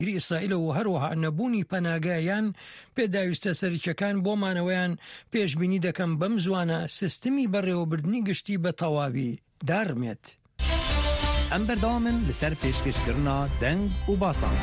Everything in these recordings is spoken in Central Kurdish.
ئیسرائیل و هەروەها نەبوونی پەناگایان پێداویستە سەرچەکان بۆمانەوەیان پێشبینی دەکەم بەم زوانە سیستمی بەڕێوەبردنی گشتی بە تەواوی دارمێت. ئەم بەردەوامن لەسەر پێشکەشکردنا دەنگ و باسان.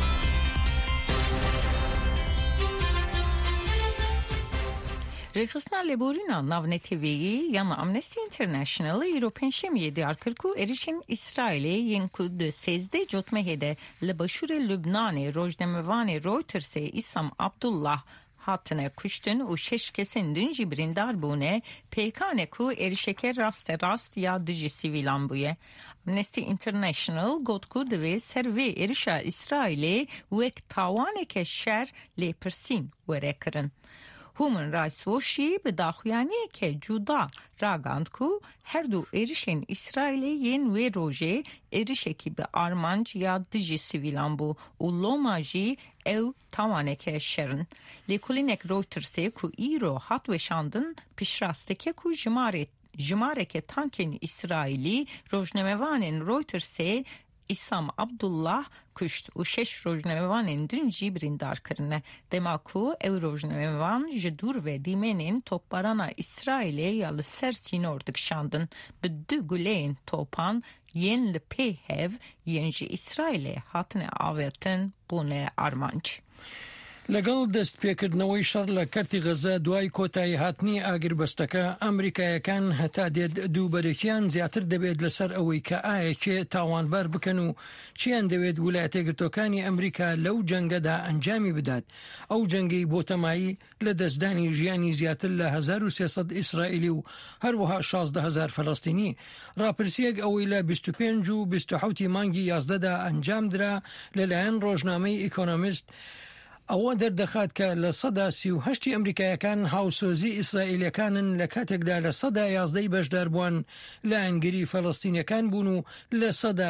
Rêxistina lêborîna navneteviyê yana Amnesty International îro pênşemiyê diyar kir ku êrişên İsraîlê yên ku di 13 cotmehê de li başûrê Lübnanê rojnamevanê Reutersê İsam Abdullah hatine kuştin û 6 kesên din jî birîndar bûne pêkane ku êrişeke rast ya dijî sivîlan bûye. Amnesty International got ku divê ser vê êrişa İsraîlê wek tawaneke şer lêpirsîn were kirin. Human Rights Watch'î bi daxuyaniyeke cuda ragand ku her du êrişên İsraîlê yên wê rojê êrişekî bi armanc ya dijî sivîlan bû û loma jî ew tawaneke şerin. Lêkolînek Reutersê ku îro hat weşandin pişrast dike ku jimareke tankên İsraîlî rojnamevanên Reutersê İsam Abdullah kuşt û 6 rojnamevanên din jî birîndar kirine. Dema ku ew rojnamevan ji dûr ve dîmenên topbarana İsraîlê ya li ser sînor dikişandin. Bi du guleyên topan yên li pê hev yên ji İsraîlê hatine avêtin bûne armanc. لەگەڵ دەستپێکردنەوەی شەڕ لە کەرتی غەزە دوای کۆتایی هاتنی ئاگربەستەکە ئەمریکایەکان هەتا دێت دووبەرێکیان زیاتر دەبێت لەسەر ئەوەی کە ئایەکێ تاوانبار بکەن و چیان دەوێت ویلایەتە یەکگرتووەکانی ئەمریکا لەو جەنگەدا ئەنجامی بدات. ئەو جەنگەی بۆ تەمایی لە دەستدانی ژیانی زیاتر لە 1300 ئیسرائیلی و هەروەها 16,000 فەڵەستینی. ڕاپرسیەک ئەوەی لە 25 و 27 مانگی 11دا ئەنجام درا لەلایەن ڕۆژنامەی ئیکۆنۆمیست ئەوە دەردەخات کە لە 38 ئەمریکایەکان هاوسۆزی ئیسرائیلەکانن لە کاتێکدا لە 11 بەشداربووان لە ئەنگری فەڵەستینەکان بوون و لە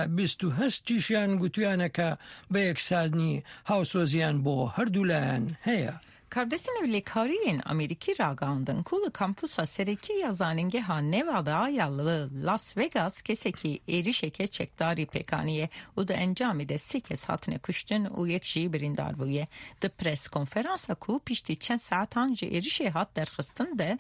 28 گوتویانە کە بە یەکسانی هاوسۆزیان بۆ هەردوولایەن هەیە. Kardeşin evlikariyên Amerikî ragandin ku li kampusa serekî ya zanîngeha Nevada ya Las Vegas kesekî êrişeke çekdarî pêkaniye û di encamê de 8 kes hatine kuştin û yek jî birîndar bûye. Di pres konferansa ku piştî çend saetan ji êrişê hat derxistin de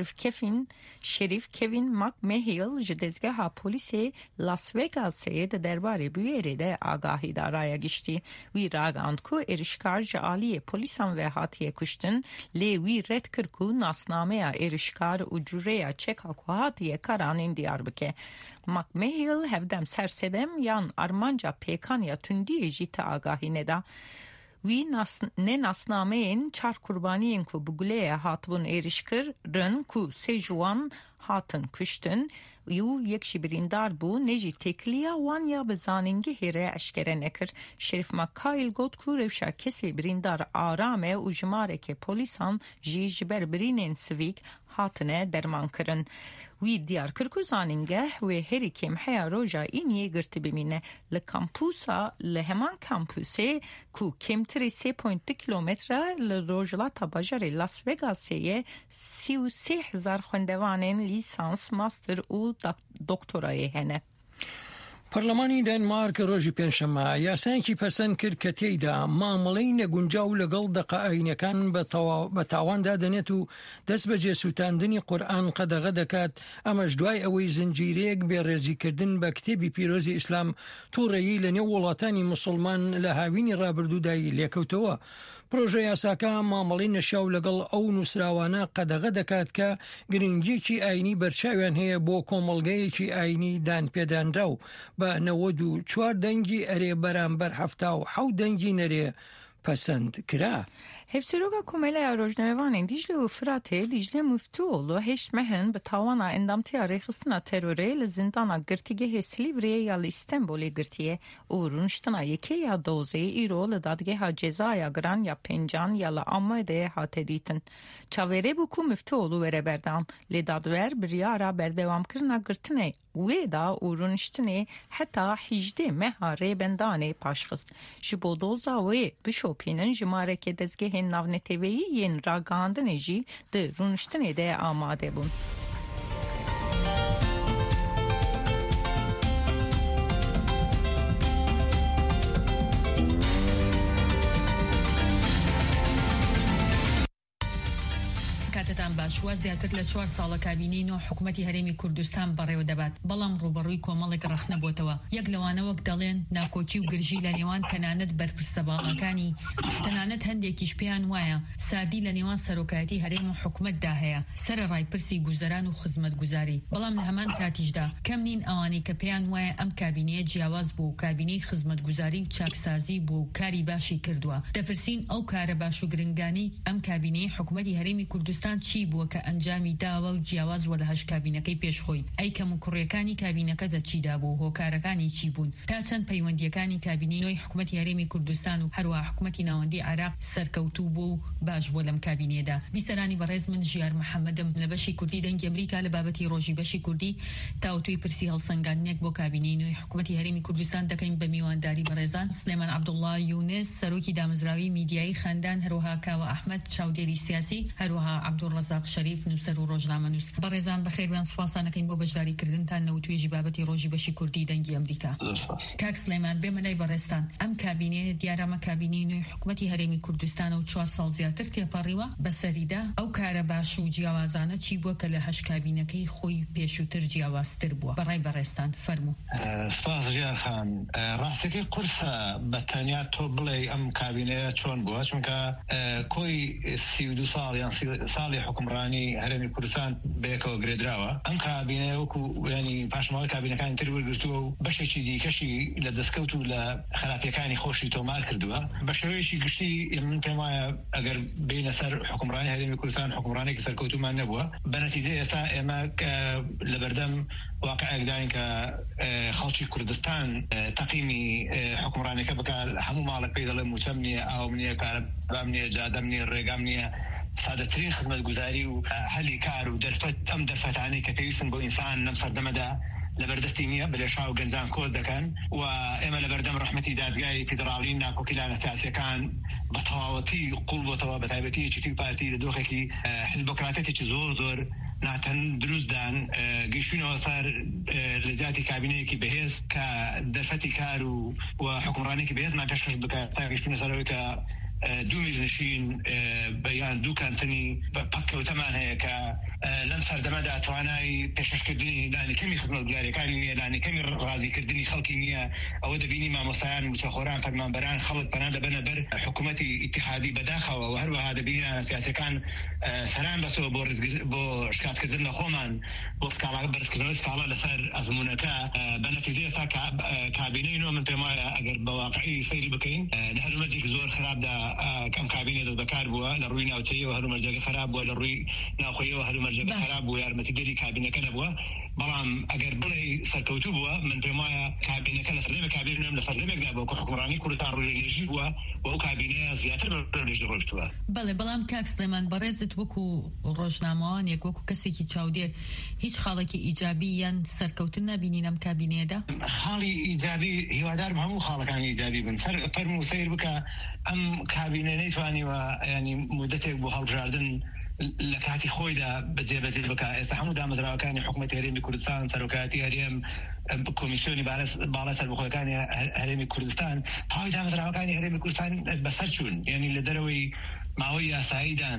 Şerif Kevin McMahill ji dezgeha polîsê Las Vegasê di derbarê bûyerê de agahî daraya giştî. Wî ragand ku êrişkar ji aliyê polîsan ve hatiye kuştin lê wî red kir ku nasnameya êrişkar û cûreya çeka ku hatiye karanên diyar bike. McMahill hevdem sersedem yan armanca pêkaniya tundiyê jî te agahî neda. Wî ne nasnameyên çar kurbaniyên ku bi guleyê hatibûn êrişkirin ku sê ji wan hatin kuştin û yek jî birîndar bû ne jî têkiliya wan ya bi zanîngehê re eşkere nekir. Şerif McCahill got ku rewşa kesê birîndar aram e û jimareke polîsan jî ji ber birînên sivîk hatine derman kirin. Wî diyar kir ku zanîngeh wê herî kêm heya roja îniyê girtî bimîne. Li kampusa li heman kampusê ku kêmtirî 3.2 kilometre li rojhilata bajarê Las Vegasê ye 33,000 xwendevanên lîsans, master û doktorayê hene. پەرلەمانی دەنمارک ڕۆژی پێنجشەممە یاسایەکی پەسەند کرد کە تێیدا مامەڵەی نەگونجاو لەگەڵ دەقائینەکان بە تاواندا دەنێت و دەست بە جێسووتاندنی قورئان قەدەغە دەکات. ئەمەش دوای ئەوەی زنجیرەیەک بێڕێزیکردن بە کتێبی پیرۆزی ئیسلام تووڕەیی لە نێو وڵاتانی موسڵمان لە هاوینی ڕابردوودایی لێکەوتەوە. پرۆژە یاساکە مامەڵەی نەشاو لەگەڵ ئەو نووسراوانە قەدەغە دەکات کە گرنگیەکی ئاینی بەرچاویان هەیە بۆ کۆمەڵگەیەکی ئاینی دانپێدانرا و بە 94 دەنگی ئەرێ بەرامبەر 77 دەنگی نەرێ پەسەند کرا. Hevsîroga Komeleya Rojnamevanên Dicle û Firatê Dicle Müftüoğlu heşt mehin bi tawana endamtiya rêxistina terorê li zindana girtîgehê Silivriye ya li İstenbolê girtiye û rûniştina yekê ya dozê îro li dadgeha cezaya giran ya Pencan ya li Amedê hate dîtin. Çavêrê bû ku Müftüoğlu were berdan lê dadwer biryara berdewamkirina girtinê wê da û rûniştinê heta 18 meha rêbendanê paşxist. Ji bo doza wê bişopînin jimareke dezgehên navneteviyî yên ragandinê jî di rûniştinê de amade bûn. کاتتان باش وا زیاتر لە 4 ساڵە کابینەی نۆ حکوومەتی هەرێمی کوردستان بەڕێوە دەبات بەڵام ڕوبەڕووی کۆمەڵێک ڕەخنە بۆتەوە یەک لەوانە وەک دەڵێن ناکۆکی و گرژی لە نێوان تەنانەت بەرپرسە باڵەکانی تەنانەت هەندێکیش پێیان وایە ساردی لە نێوان سەرۆکایەتی هەرێم و حکوومەتدا هەیە سەرە ڕایپرسی گوزەران و خزمەتگوزاری بەڵام لە هەمان کاتیشدا کەم نین ئەوانەی کە پێیان وایە ئەم کابینەیە جیاواز بوو کابینەی خزمەتگوزاری و چاکسازی بوو کاری باشی کردووە دەپرسین ئەو کارە باش و گرنگانی ئەم کابینەی حکوومەتی هەرێمی کوردستان چی بووە کە ئەنجامی داوە و جیاواز وە لە هەش کابینەکەی پێشخۆی ئەی کەم و کوڕیەکانی کابینەکەدا چیدا بوو هۆکارەکانی چی بوون تا چەند پەیوەندیەکانی کابینەی نۆی حکوومەتی هەرێمی کوردستان و هەروە حکوومەتی ناوەندی عێراق سەرکەوتوو بوو باش بووە لەم کابینەیەدا بیسەرانی بەڕێز من ژیار محەممەدم لە بەشی کوردی دەنگی ئەمریکا لە بابەتی ڕۆژی بەشی کوردی تاوتوی پرسی هەڵسەنگاندنێک بۆ کابینەی نۆی حکوومەتی هەرێمی کوردستان دەکەین بە میوانداری بەڕێزان سلێمان عەبدوڵڵا یونس سەرۆکی دامەزراوی میدیایی خەندان هەروەها کاوە ئەحمەد چاودێری سیاسی هەروەها عەبدوڵڕەزاق شەریف نووسەر و ڕۆژنامەنووس بەڕێزان بەخێربیان سوپاسانەکەین بۆ بەشداریکردنتان نەوتوێژی بابەتی ڕۆژی بەشی کوردی دەنگی ئەمریکا کاک سلێمان بێمەلای بەڕێستان ئەم کابینەیە دیارەمە کابینەی نوێی حکوومەتی هەرێمی کوردستانە و 4 ساڵ زیاتر تێپەڕیوە بەسەریدا ئەو کارە باش و جیاوازانە چی بووە کە لە هەش کابینەکەی خۆی پێشووتر جیاوازتر بووە بەڕای بەڕێستان فەرموو سپاس ژیار خان ڕاستەکەی قورسە بەتەنیا تۆ بڵێ ئەم کابینەیە چۆن بووە چونکە کۆی 32 ساڵ یان ساڵی حکومڕانی هەرێمی کوردستان بەیەکەوە گرێدراوە ئەم کابینەیە وەکو ینی پاشماوەی کابینەکانی تر وەرگرتووە و بەشێکی دیکەشی لە دەستکەوت و لە خراپیەکانی خۆشی تۆمار کردووە بە شێوەیەکی گشتی من پێم وایە ئەگەر بینە سەر حکومڕانی هەرێمی کوردستان حکومڕانێکی سەرکەوتومان نەبووە بەنەتیجە ئێستا ئێمە لەبەردەم واقعەکداین کە خەڵکی کوردستان تەقیمی حکومڕانەکە بکە هەموو ماڵک پێی دەڵێ موچەم نییە ئاوم نییە کارەبام نییە جادەم نییە ڕێگام نییە سادەترین خزمەتگوزاری و هەلی کار و ئەم دەرفەتانەی کە پێویستن بۆ ئینسان لەم سەردەمەدا لەبەردەستی نییە بەلێشا و گەنجان کۆز دەکەن و ئێمە لەبەردەم ڕەحمەتی دادگای فیدراڵی ناکۆکیلانە سیاسیەکان بە تەواوەتی قوڵ بۆتەوە بە تایبەتیەکی پارتی لە دۆخێکی حیزبۆکراتێکی زۆر ناتەن دروستدان گەیشتوونەوە سەر لە زیاتی کابینەیەکی بەهێز کە دەرفەتی کار و حکومڕانێکی بەهێزمان پێشکەش بکات تا گەیشتوونە سەرەوەی کە دوو میرنشین بەیان دوو کانتنی پەککەوتەمان هەیە کە لەم سەردەمەدا توانای پێشکەشکردنی لانیکەمی خزمەتگوزاریەکانی نییە لانیکەمی ڕازیکردنی خەڵکی نییە ئەوە دەبینی مامۆستایان موچەخۆران فەرمانبەران خەڵک پەنا دەبەنە بەر حکوومەتی ئیتیحادی بەداخەوە و هەروەها دەبینی سیاسەکان سەران بەسەوە بۆ شکاتکردن لە خۆمان بۆ بەرزکردنەوەی سکاڵە لەسەر ئەزمونونەکە بەنەتیجە ئێستا کابینەی نۆ من پێم وایە ئەگەر بە واقعی سەیری بکەین لە هەرومەرجێکی زۆر خراپدا کەم کابینە دەست بەکار بووە لە ڕووی ناوچەیەوە هەرومەرجەکە خراپ بووە لە ڕووی ناوخۆیەوە هەرومەرجەکە خراپ بووە یارمەتیگەری کابینەکە نەبووە بەڵام ئەگەر بڵێ سەرکەوتوو بووە من پێم وایە کابینەکە لە سەردەمێک کابینەم لە سەردەمێکدا بووە کە حکومڕانی کوردستان ڕووی بووە و ئەو کابینەیە زیاتر ڕێژی ڕۆشتووە بەڵێ بەڵام کاک سلێمان بەڕێزت وەکو ڕۆژنامەوانێک وەکو کەسێکی چاودێر هیچ خاڵێکی ئیجابی یان سەرکەوتن نبینین ئەم کابینەیەدا خاڵی ئیجابی هیوادارم هەموو خاڵەکانی ئیجابی بن فەرموو سەیر بکە ئەم کابینە نەیتوانیوە ینی مودەتێک بۆ هەڵبژاردن لە کاتی خۆیدا بەجێبەجێ بکە ئێستا هەموو دامەزراوەکانی حکوومەتی هەرێمی کوردستان سەرۆکایەتی هەرێم کۆمیسیۆنی باڵای سەربەخۆیەکانی هەرێمی کوردستان پاوی دامەزراوەکانی هەرێمی کوردستان بەسەر چوون یعنی لە دەرەوەی ماوەی یاساییدان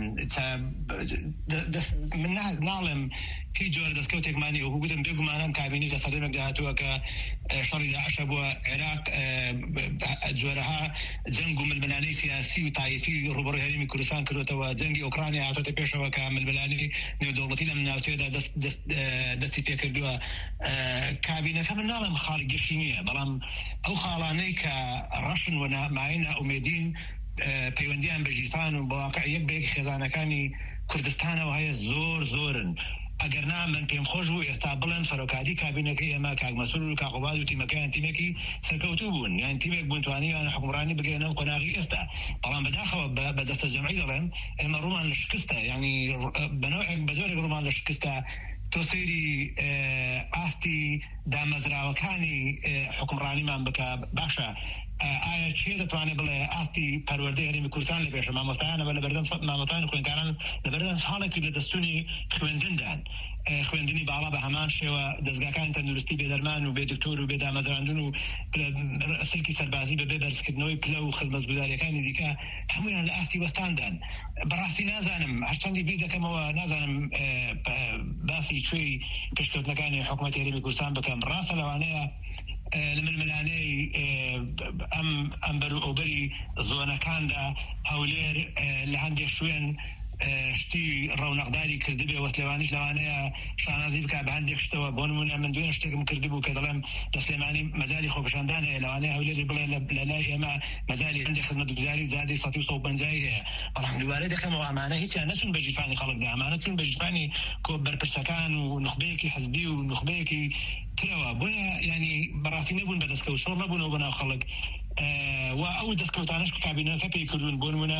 من ناڵێم هیچ جۆرە دەستکەوتێکمانی وەکو گوتم بێگومانم کابینی لە سەردەمێکدا هاتووە کە شەڕی داعشە بووە عێراق جۆرەها جەنگ و ململانەی سیاسی و تایفی ڕوبەڕووی هەرێمی کوردستان کردوتەوە جەنگی ئۆکرانیا هاتۆتە پێشەوە کە ململانی نێودەوڵەتی لەم ناوچەیەدا دەستی پێکردووە کابینەکە من ناڵێم خاڵی گەشتی نییە بەڵام ئەو خاڵانەی کە ڕەشن و ماینە ئومێدین پەیوەندیان بە ژیفان و بەواقع یەک بەیەکی خێزانەکانی کوردستانەوە هەیە زۆرن ئەگەرنا من پێم خۆش بوو ئێستا بڵێن سەرۆکاتی کابینەکەی ئێمە کاک مەسئول و کاقوباد و تیمەکەیان تیمێکی سەرکەوتوو بوون یان تیمێک بوون توانیان حکومڕانی بگەێنە و قۆناغی ئێستا بەڵام بەداخەوە بە دەستە جەمعی دەڵێن ئێمە ڕوومان لە شکستە یعنی بەزۆرێک ڕوومان لە شکستە تۆ سەیری ئاستی دامەزراوەکانی حکومڕانیمان بکە باشە ئایا چێ دەتوانێت بڵێ ئاستی پەروەردەی هەرێمی کوردستان لە پێشە مامۆستایانەوە لە بەردەم مامۆستایان خوێندکاران لە بەردەم ساڵێکی لە دەستوری خوێندندان خوێندنی باڵا بە هەمان شێوە دەستگاکانی تەندروستی بێدەرمان و بێ دکتۆر و بێدامەزراندن و سلکی سەربازی بەبێ بەرزکردنەوەی پلە و خزمەتگوزاریەکانی دیکە هەمویان لە ئاستی وەستاندان. بەڕاستی نازانم هەرچەندی بیر دەکەمەوە نازانم باسی کوێی پێشکەوتنەکانی حکوومەتی هەرێمی کوردستان بکەم. ڕاستە لەوانەیە لە ململانەی ئەم بەر و ئەوبەری زۆنەکاندا هەولێر لە هەندێک شوێن شتی ڕەونەقداری کردبێ وەسلێوانیش لەوانەیە شانازی بکە بە هەندێک شتەوە. بۆ نمونە من دوێن شتێکم کردبوو کە دەڵێم لە سلێمانی مەجای خۆپەشاندان هەیە، لەوانەیە هەولێری بڵێ لە لای ئێمە مەجای هەندێک خزمەتگوزاری زادی 150 هەیە. بەڵام دووارەی دەکەمەوە ئەمانە هیچیان نەچون بە ژیفانی خەڵکدا، ئەمانە چون بە ژیفانی بەرپرسەکان و نخبەیەکی حزبی و نخبەیەکی ترەوە. بۆیە ینی بەڕاستی نەبوون بە دەستکەوت شۆڕ نەبوونەوە بەناو خەڵک و ئەو دەستکەوتانش کە کابینەکە پێی کردوون. بۆ نمونە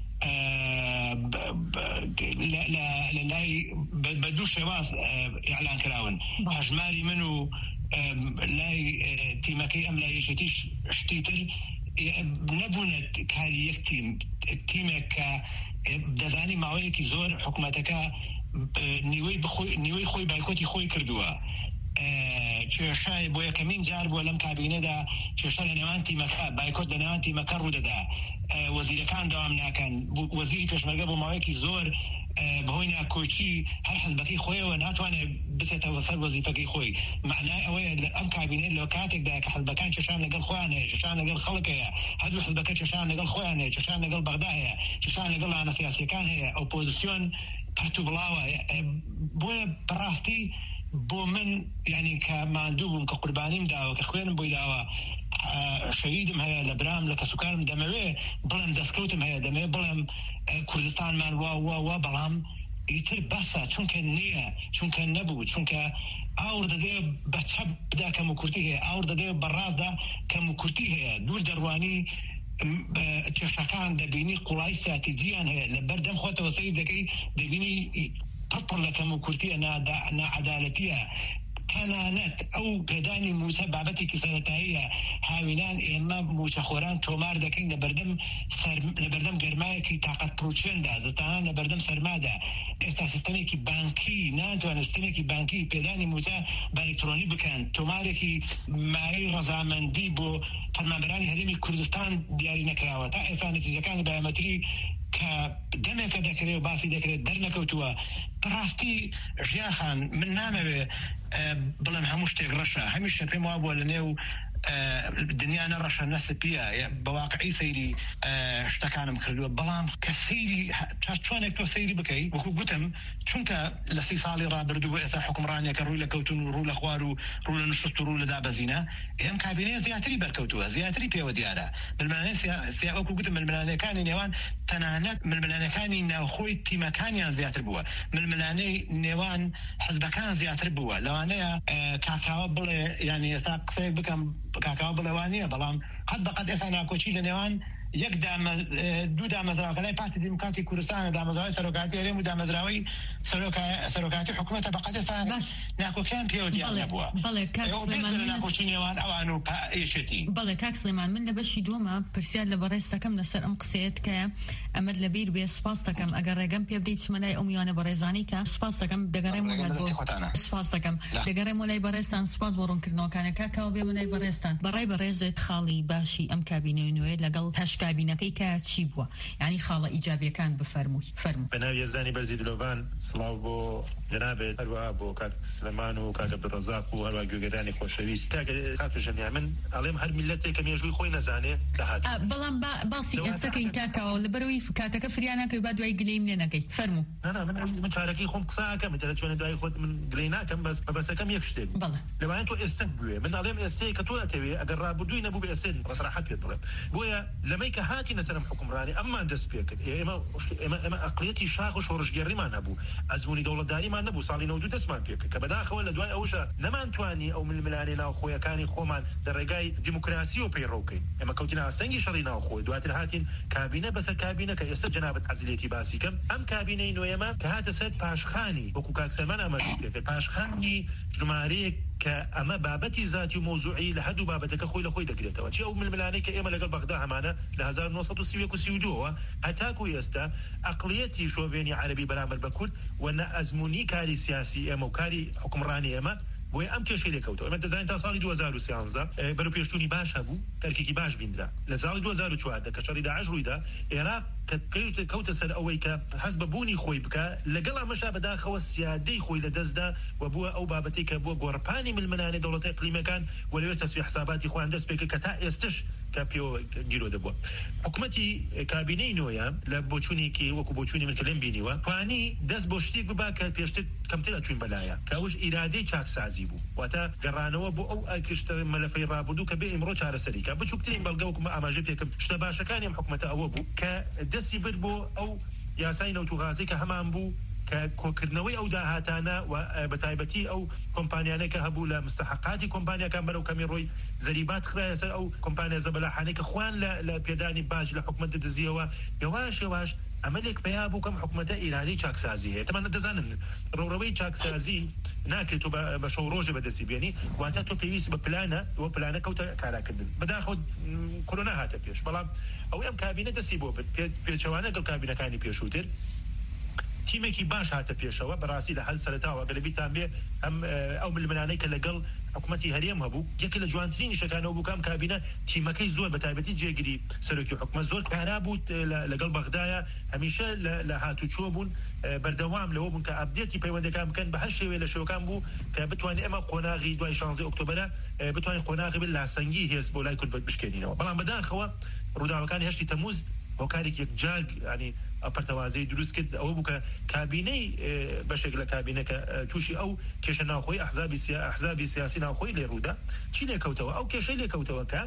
لای بە دوو شێواز ئیعلان کراون، هەژماری من و لای تیمەکەی ئەم لایەکێتیش شتی تر نەبوونە کاری یەک تیمێک کە دەزانی ماوەیەکی زۆر حکوومەتەکە نیوەی خۆی بایکۆتی خۆی کردووە. کێشای بۆ یەکەمین جار بووە لەم کابینەدا کێشە لە نێوان تیمەکە بایکۆت لە نێوان تیمەکە ڕوودەدا. وەزیرەکان دەوام ناکەن. وەزیری پێشمەرگە بۆ ماوەیەکی زۆر بەهۆی ناکۆچی هەر حزبەکەی خۆیەوە ناتوانێت بچێتەوە سەر وەزیفەکەی خۆی. معنای ئەوەیە ئەم کابینە لە کاتێکدا کە حزبەکان چێشان لەگەڵ خۆیان هەیە، چێشان لەگەڵ خەڵک هەیە، هەردوو حزبەکە چێشان لەگەڵ خۆیان هەیە، چێشان لەگەڵ بەغدا هەیە، چێشان لەگەڵ لانە سیاسیەکان هەیە، ئۆپۆزیسیۆن پەرت و بڵاوە. بۆیە بەڕاستی بۆ من ینی کە ماندوو بووم کە قوربانیم داوە کە خوێنم بۆی داوە شەهیدم هەیە لە برام لە کەسوکارم دەمەوێ بڵێم دەستکەوتم هەیە دەمەوێ بڵێم کوردستانمان وا بەڵام ئیتر بەسە چونکە نییە، چونکە نەبوو، چونکە ئاور دەدێ بە چەپ بدا کەم و کورتی هەیە، ئاور دەدێ بەڕاستدا کەم و کورتی هەیە. دوور دەڕوانی کێشەکان دەبینی قوڵای استراتیجیان هەیە لە بەردەم خۆتەوە سەیر دەکەی دەبینی پڕ لە کەم و کورتیە ناعەدالەتیە. تەنانەت ئەو پێدانی موسە بابەتێکی سەرەتاییە هاوینان ئێمە موچەخۆران تۆمار دەکەین لە بەردەم گەرمایەکی تاقەت پرۆچێندا، زستانان لە بەردەم سەرمادا. ئێستا سیستەمێکی بانکی ناتوانێت سیستەمێکی بانکی پێدانی موچە بە ئەلکترۆنی بکەن. تۆمارێکی مایەی ڕەزامەندی بۆ فەرمانبەرانی هەرێمی کوردستان دیاری نەکراوە. تا ئێستا نەتیجەکانی بایۆمەتری کە دەمێکە دەکرێت و باسی دەکرێت دەرنەکەوتووە. بەڕاستی ژیاخان من نامەوێ بڵێم هەموو شتێک ڕەشە، هەمیشە پێم وا بووە لە نێو دنیا نەڕەشە نەسپیە بەواقعی سەیری شتەکانم کردووە. بەڵام کە سەیری چۆنێک تۆ سەیری بکەی وەکو گوتم چونکە لە 30 ساڵی ڕابردوو ئێستا حکومڕانێکە ڕووی لە کەوتن و ڕوو لە خوار و ڕوو لە نشست و ڕوو لە دابەزینە ئێم کابینەیە زیاتری بەرکەوتووە، زیاتری پێوە دیارە. ململانەی وەکو گوتم ململانەکانی نێوان تەنانەت ململانەکانی ناوخۆی تیمەکانیان زیاتر بووە، ململانەی نێوان حزبەکان زیاتر بووە. لەوانەیە کاکاوە بڵێ ینی ئێستا قسەیەک بکەم کاکاوە بڵێوانیە، بەڵام قەت بەقەت ئێستا ناکۆچی لە نێوان دوو دامەزراوە لای پارتی دیموکراتی کوردستانە، دامەزراوی سەرۆکاتی هەرێم و دامەزراوی سەرۆکاتی حکوومەتە بەقەت ئێستا ناکۆکیان پێوە دیار نەبووە. بەڵێ کاک سلێمان ناکۆچی نێوان ئەوان و ئێشێتی. بەڵێ کاک سلێمان من لە بەشی دووەمە پرسیار لە بەڕێستەکەم لەسەر ئەم قسەیەت کە ئەمەد لەبیر بێ سپاس دەکەم ئەگەر ڕێگەم پێ بدەیت چمە لای ئەو میوانە بەڕێزانی کە سپاس دەکەم دەگەڕێم سپاس دەکەم دەگەڕێم لای بەڕێستان سپاس بۆ ڕوونکردنەوەکانە کاکاوە بێ لای بەڕێستان بەڕای بەڕێزت خاڵی باشی ئەم کابینەی نوێ لەگەڵ هەش کابینەکەی کە چی بووە یعنی خاڵە ئیجابیەکان بفەرمووی فەرموو. بەناوی یەزدانی بەرزی دلۆڤان سڵاو بۆ جەنابێت هەروەها بۆ کاک سلێمان و کاک عەبدوڕەزاق و هەروەها گوێگەرانی خۆشەویست. کاتوژەنیا من ئەڵێم هەر میلەتێک کە مێژووی خۆی نەزانێ دەهات. بەڵام باسی ئێستەکەین کاکاوە لەبەرەوەی کاتەکە فریان ناکەی با دوای گلەیم لێ نەکەی فەرموو. من چارەکەی خۆم قساکەم دەرە چۆنە دوای خۆت من گلەی ناکەم بەس بەسەکەم یەک شتێک لەوانێت تۆ ئێستەک بوێ من ئەڵێم ئێستەیە کە تۆ ئەتەوێ ئەگەر ڕابردووی نەبوو بە ئێستێن بەسەراحەت پێت بڵێم. بۆیە لەمەی کە هاتینە سەرم حکومڕانی ئەممان دەست پێ کرد. ئێمە ئەقڵیەتی شاخ و شۆڕشگێڕیمان هەبوو، ئەزموونی دەوڵەتداریمان نەبوو، ساڵی 92 دەستمان پێ کرد کە بەداخەوە لە دوای ئەوشە نەمانتوانی ئەو ململانەی ناوخۆیەکانی خۆمان لە ڕێگای دیموکراسی و پەیڕەوکەین. ئێمە کەوتینە ئاستەنگی شەڕی ناوخۆی، دواتر هاتین کابینە بەسەر کابینە کە ئێستا جەنابەت عەزیزێتی باسی کەم. ئەم کابینەی نوێیەمە کە هاتە سەر پاشخانی وەکو کاک سەلمان ئەمەدی پێ پاشخانی ژمارەیەک كأما بابتي ذاتي موضوعي لهدو بابتك خوي لخوي دقريتها وشي أو من الملانيك إما لقل بغداد همانا لهزار نوصد سيويك وسيودوها هتاكو يستا أقليتي شوفيني عربي برامل بكل وانا أزموني كاري سياسي إما وكاري حكمراني إما بۆیە ئەم کێشەی لێکەوتەوە ئێمە دەزانین تا ساڵی 2013 بەرەو پێشتوونی باش هەبوو تەرکێکی باش بینرا لە ساڵی 2014 کە شەڕی داعش ڕوویدا عێراق کەوتە سەر ئەوەی کە حەز بە بوونی خۆی بکە لەگەڵ ئەمەشا بەداخەوە سیادەی خۆی لەدەستدا و بووە ئەو بابەتەی کە بووە گۆڕپانی ململانێ دەوڵەتە ئیقلیمیەکان و لەوێ تەسویە حساباتی خۆیان دەست پێ کە تا ئێستش کە پێوە گیرۆ دەبووە حکومەتی کابینەی نۆیە لە بۆچوونێکی وەکو بۆچوونی من کە لێم بینیوە توانی دەست بۆ شتێک ببا کە پێشتر کەمتر ئەچوین بەلایە کە ئەوش ئیرادەی چاکسازی بوو واتە گەڕانەوە بۆ ئەو ئەکشتە مەلەفەی ڕابردوو کە بێ ئیمڕۆ چارەسەری کە بچووکترین بەڵگە وەکو ئاماژە پێکەم شتە باشەکانی ئەم حکومەتە ئەوە بوو کە دەستی برد بۆ ئەو یاسای نەوتوغازی کە هەمان بوو کە کۆکردنەوەی ئەو داهاتانە و بەتایبەتی ئەو کۆمپانیانە کە هەبوو لە مستحقاتی کۆمپانیاکان بەرەو کەمی ڕۆی زەریبات خرایە سەر ئەو کۆمپانیا زەبەلاحانەی کە خوان لە پێدانی باج لە حکومەت دەدزیەوە یەواش ئەمەلێک پێیا بوو کەم حکومەتە ئیرادەی چاکسازی هەیە تەمانە دەزانن ڕۆڕەوەی چاکسازی ناکرێت بە شەو ڕۆژە بەدەستی بێنی واتە تۆ پێویست بە پلانە ئەوە پلانە کەوتە کاراکردن بەداخەوە کۆرۆنا هاتە پێش بەڵام ئەوەی ئەم کابینە دەستی بۆ پێچەوانە گەڵ کابینەکانی پێشووتر تیمێکی باش هاتە پێشەوە بەڕاستی لە هەل سەرەتاوە گەلەبیتان بێ ئەم ئەو ململانەی کە لەگەڵ حکومەتی هەرێم هەبوو یەکێ لە جوانترینی شەکانەوە بوو کام کابینە تیمەکەی زۆر بەتایبەتی جێگیری سەرۆکی حکومەت زۆر کارا بوو لەگەڵ بەغدایە هەمیشە لە هاتوچۆ بوون بەردەوام لەوە بوون کە ئەپدێتی پەیوەندەکان بکەن بە هەر شێوێ لە شێوەکان بوو کە بتوانین ئەمە قۆناغی دوای 16 ئۆکتۆبەرە بتوانین قۆناغی بن لاسەنگی هێز بۆ لای کورد بشکێنینەوە بەڵام بەداخەوە ڕووداوەکانی 8 تەمووز هۆکارێک یەکجار ینی ئەپەرتەوازەی دروست کرد ئەوە بوو کە کابینەی بەشێک لە کابینەکە تووشی ئەو کێشە ناوخۆی ئەحزابی سیاسی ناوخۆی لێڕوودا چی لێکەوتەوە ئەو کێشەی لێکەوتەوە کە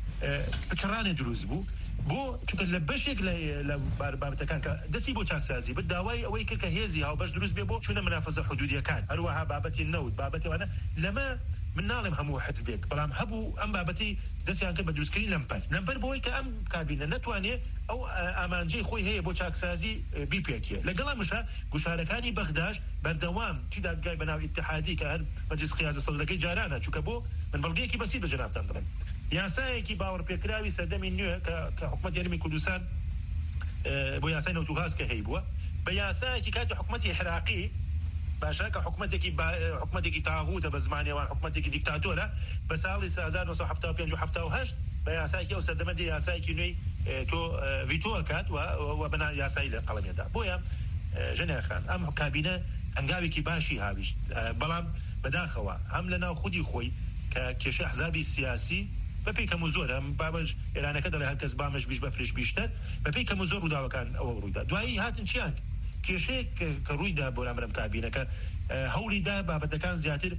پچڕانێ دروست بوو بۆ چونکە لە بەشێک لە بابەتەکان کە دەستی بۆ چاکسازی بە داوای ئەوەی کرد کە هێزی هاوبەش دروست بێ بۆ چونە منافەزە حدودیەکان هەروەها بابەتی نەوت بابەتەوەنە لەمە من ناڵێم هەموو حزبێک بەڵام هەبوو ئەم بابەتی دەستیان کرد بە دروستکردنی لەمپەر بۆی کە ئەم کابینە نەتوانێت ئەو ئامانجەی خۆی هەیە بۆ چاکسازی بیپێکیە لەگەڵا مشە گوشارەکانی بەغداش بەردەوام چی دادگای بەناو ئیتحادی کە هەر مەجلیس قیادە سەدرەکەی جارانە چونکە بۆ من بەڵگەیەکی بەسیط بە جەنابتان دەڵێم یاسایەکی باوەڕپێکراوی سەردەمی نوێ کە حکومەتی هەرێمی کوردستان بۆ یاسای نەوتوغاز کە هەیە بووە بە یاسایەکی کاتی حکومەتی عێراقی باشا کە حکومەتێکی تاغوتە بە زمانێوان حکومەتێکی دیکتاتۆرە بە ساڵی 1975 و 78 بە یاسایەکی ئەو سەردەمە دێ یاسایەکی نوێی تۆ ڤیتۆ ئەکات و بەنا یاسایی لە قەڵەمێدا بۆیە ژەنێخان ئەم کابینە هەنگاوێکی باشی هاویشت بەڵام بەداخەوە هەم لە ناو خودی خۆی کە کێشە ئەحزابی سیاسی بەپێی کەم و زۆر ئەم بابەش ئێرانەکە دەڵێ هەر کەس بامەش بیش بەفرش بیشتر بەپێی کەم و زۆر ڕووداوەکان ئەوە ڕوویدا دوایی هاتن چیان کێشەیە کە ڕوویدا بۆ لامرم کابینەکە هەوڵیدا بابەتەکان زیاتر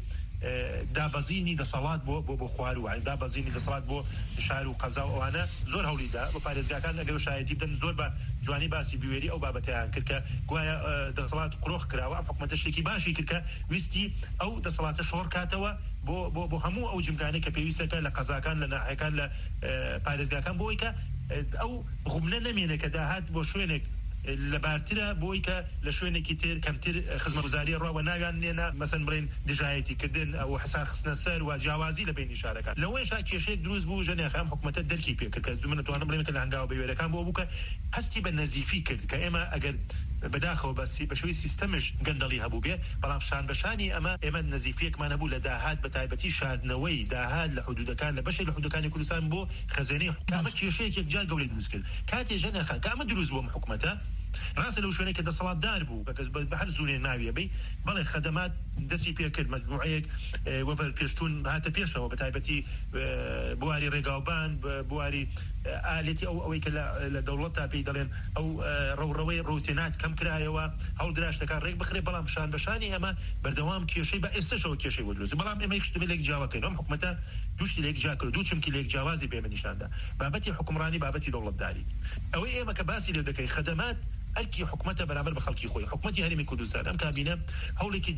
دابەزینی دەسەڵات بۆ خواروە دابەزینی دەسەڵات بۆ شار و قەزا و ئەوانە زۆر هەوڵیدا بۆ پارێزگاکان ئەگەر شایەتی بدەن زۆر بە جوانی باسی بیوێری ئەو بابەتیان کرد کە گوایە دەسەڵات قرۆخ کراوە ئەم حکومەتە شتێکی باشی کرد کە ویستی ئەو دەسەڵاتە شۆڕ کاتەوە بۆ هەموو ئەو جمکانەی کە پێویستەکە لە قەزاکان لە ناحەکان لە پارێزگاکان بۆی کە ئەو غومنە نەمێنێ کە داهات بۆ شوێنێک لەبارترە بۆی کە لە شوێنێکی تر کەمتر خزمەتگوزاری ڕاوە ناویان نێنە مەسەن بڵێن دژایەتی کردن ئەو حسار خستنە سەر و جیاوازی لە بینی شارەکان لەوەیشا کێشەیەک دروست بوو ژەنێخام حکومەتە دەرکی پێ کرد کە من نتوانم بڵێم کە لە هەنگاوە بەوێرەکان بۆ بوو کە هەستی بە نەزیفی کرد کە ئێمە ئەگەر بەداخەوە بە شێوەی سیستەمش گەندەڵی هەبوو بێ بەڵام شان بەشانی ئێمە نەزیفیەکمان هەبوو لە داهات بە تایبەتی شاردنەوەی داهات لە حدودەکان لە بەشێک لە حدودەکانی کوردستان بۆ خەزێنەی کامە کێشەیەک یەکجار گەورەی دروست کرد کاتێ ژەنێخان کامە دروست بووە حکومەتە ڕاستە لەو شوێنێک کە دەسەڵاتدار بوو بە هەر زوونێ ناویە بێ بەڵێ خەدەمات دەستی پێکرد مەجموعەیەک وەبەر پێشتون هاتە پێشەوە بە تایبەتی بواری ڕێگاوبان بواری ئالێتی ئەوەی کە لە دەوڵەتتا پێی دەڵێن ئەو ڕەوڕەوەی ڕوتێنات کەم کرایەوە هەوڵ دراشتەکان ڕێک بخرێ بەڵام شان بەشانی ئەمە بەردەوام کێشەی بە ئێستاشەوە کێشەی بۆ دروست بەڵام ئێمە یەکشتبێ لێک جیاوەکەین ئەم حکومەتە دوشتی لێک جیا کرد دوو چمکی لێک جیاوازی بێمە نیشاندا بابەتی حکومڕانی بابەتی دەوڵەتداری ئەوەی ئێمە کە باسی لێ دەکەی خەدەمات ئەرکی حکومەتە بەرامبەر بە خەڵکی خۆی حکومەتی هەرێمی کوردستان ئەم کابینە هەوڵێکی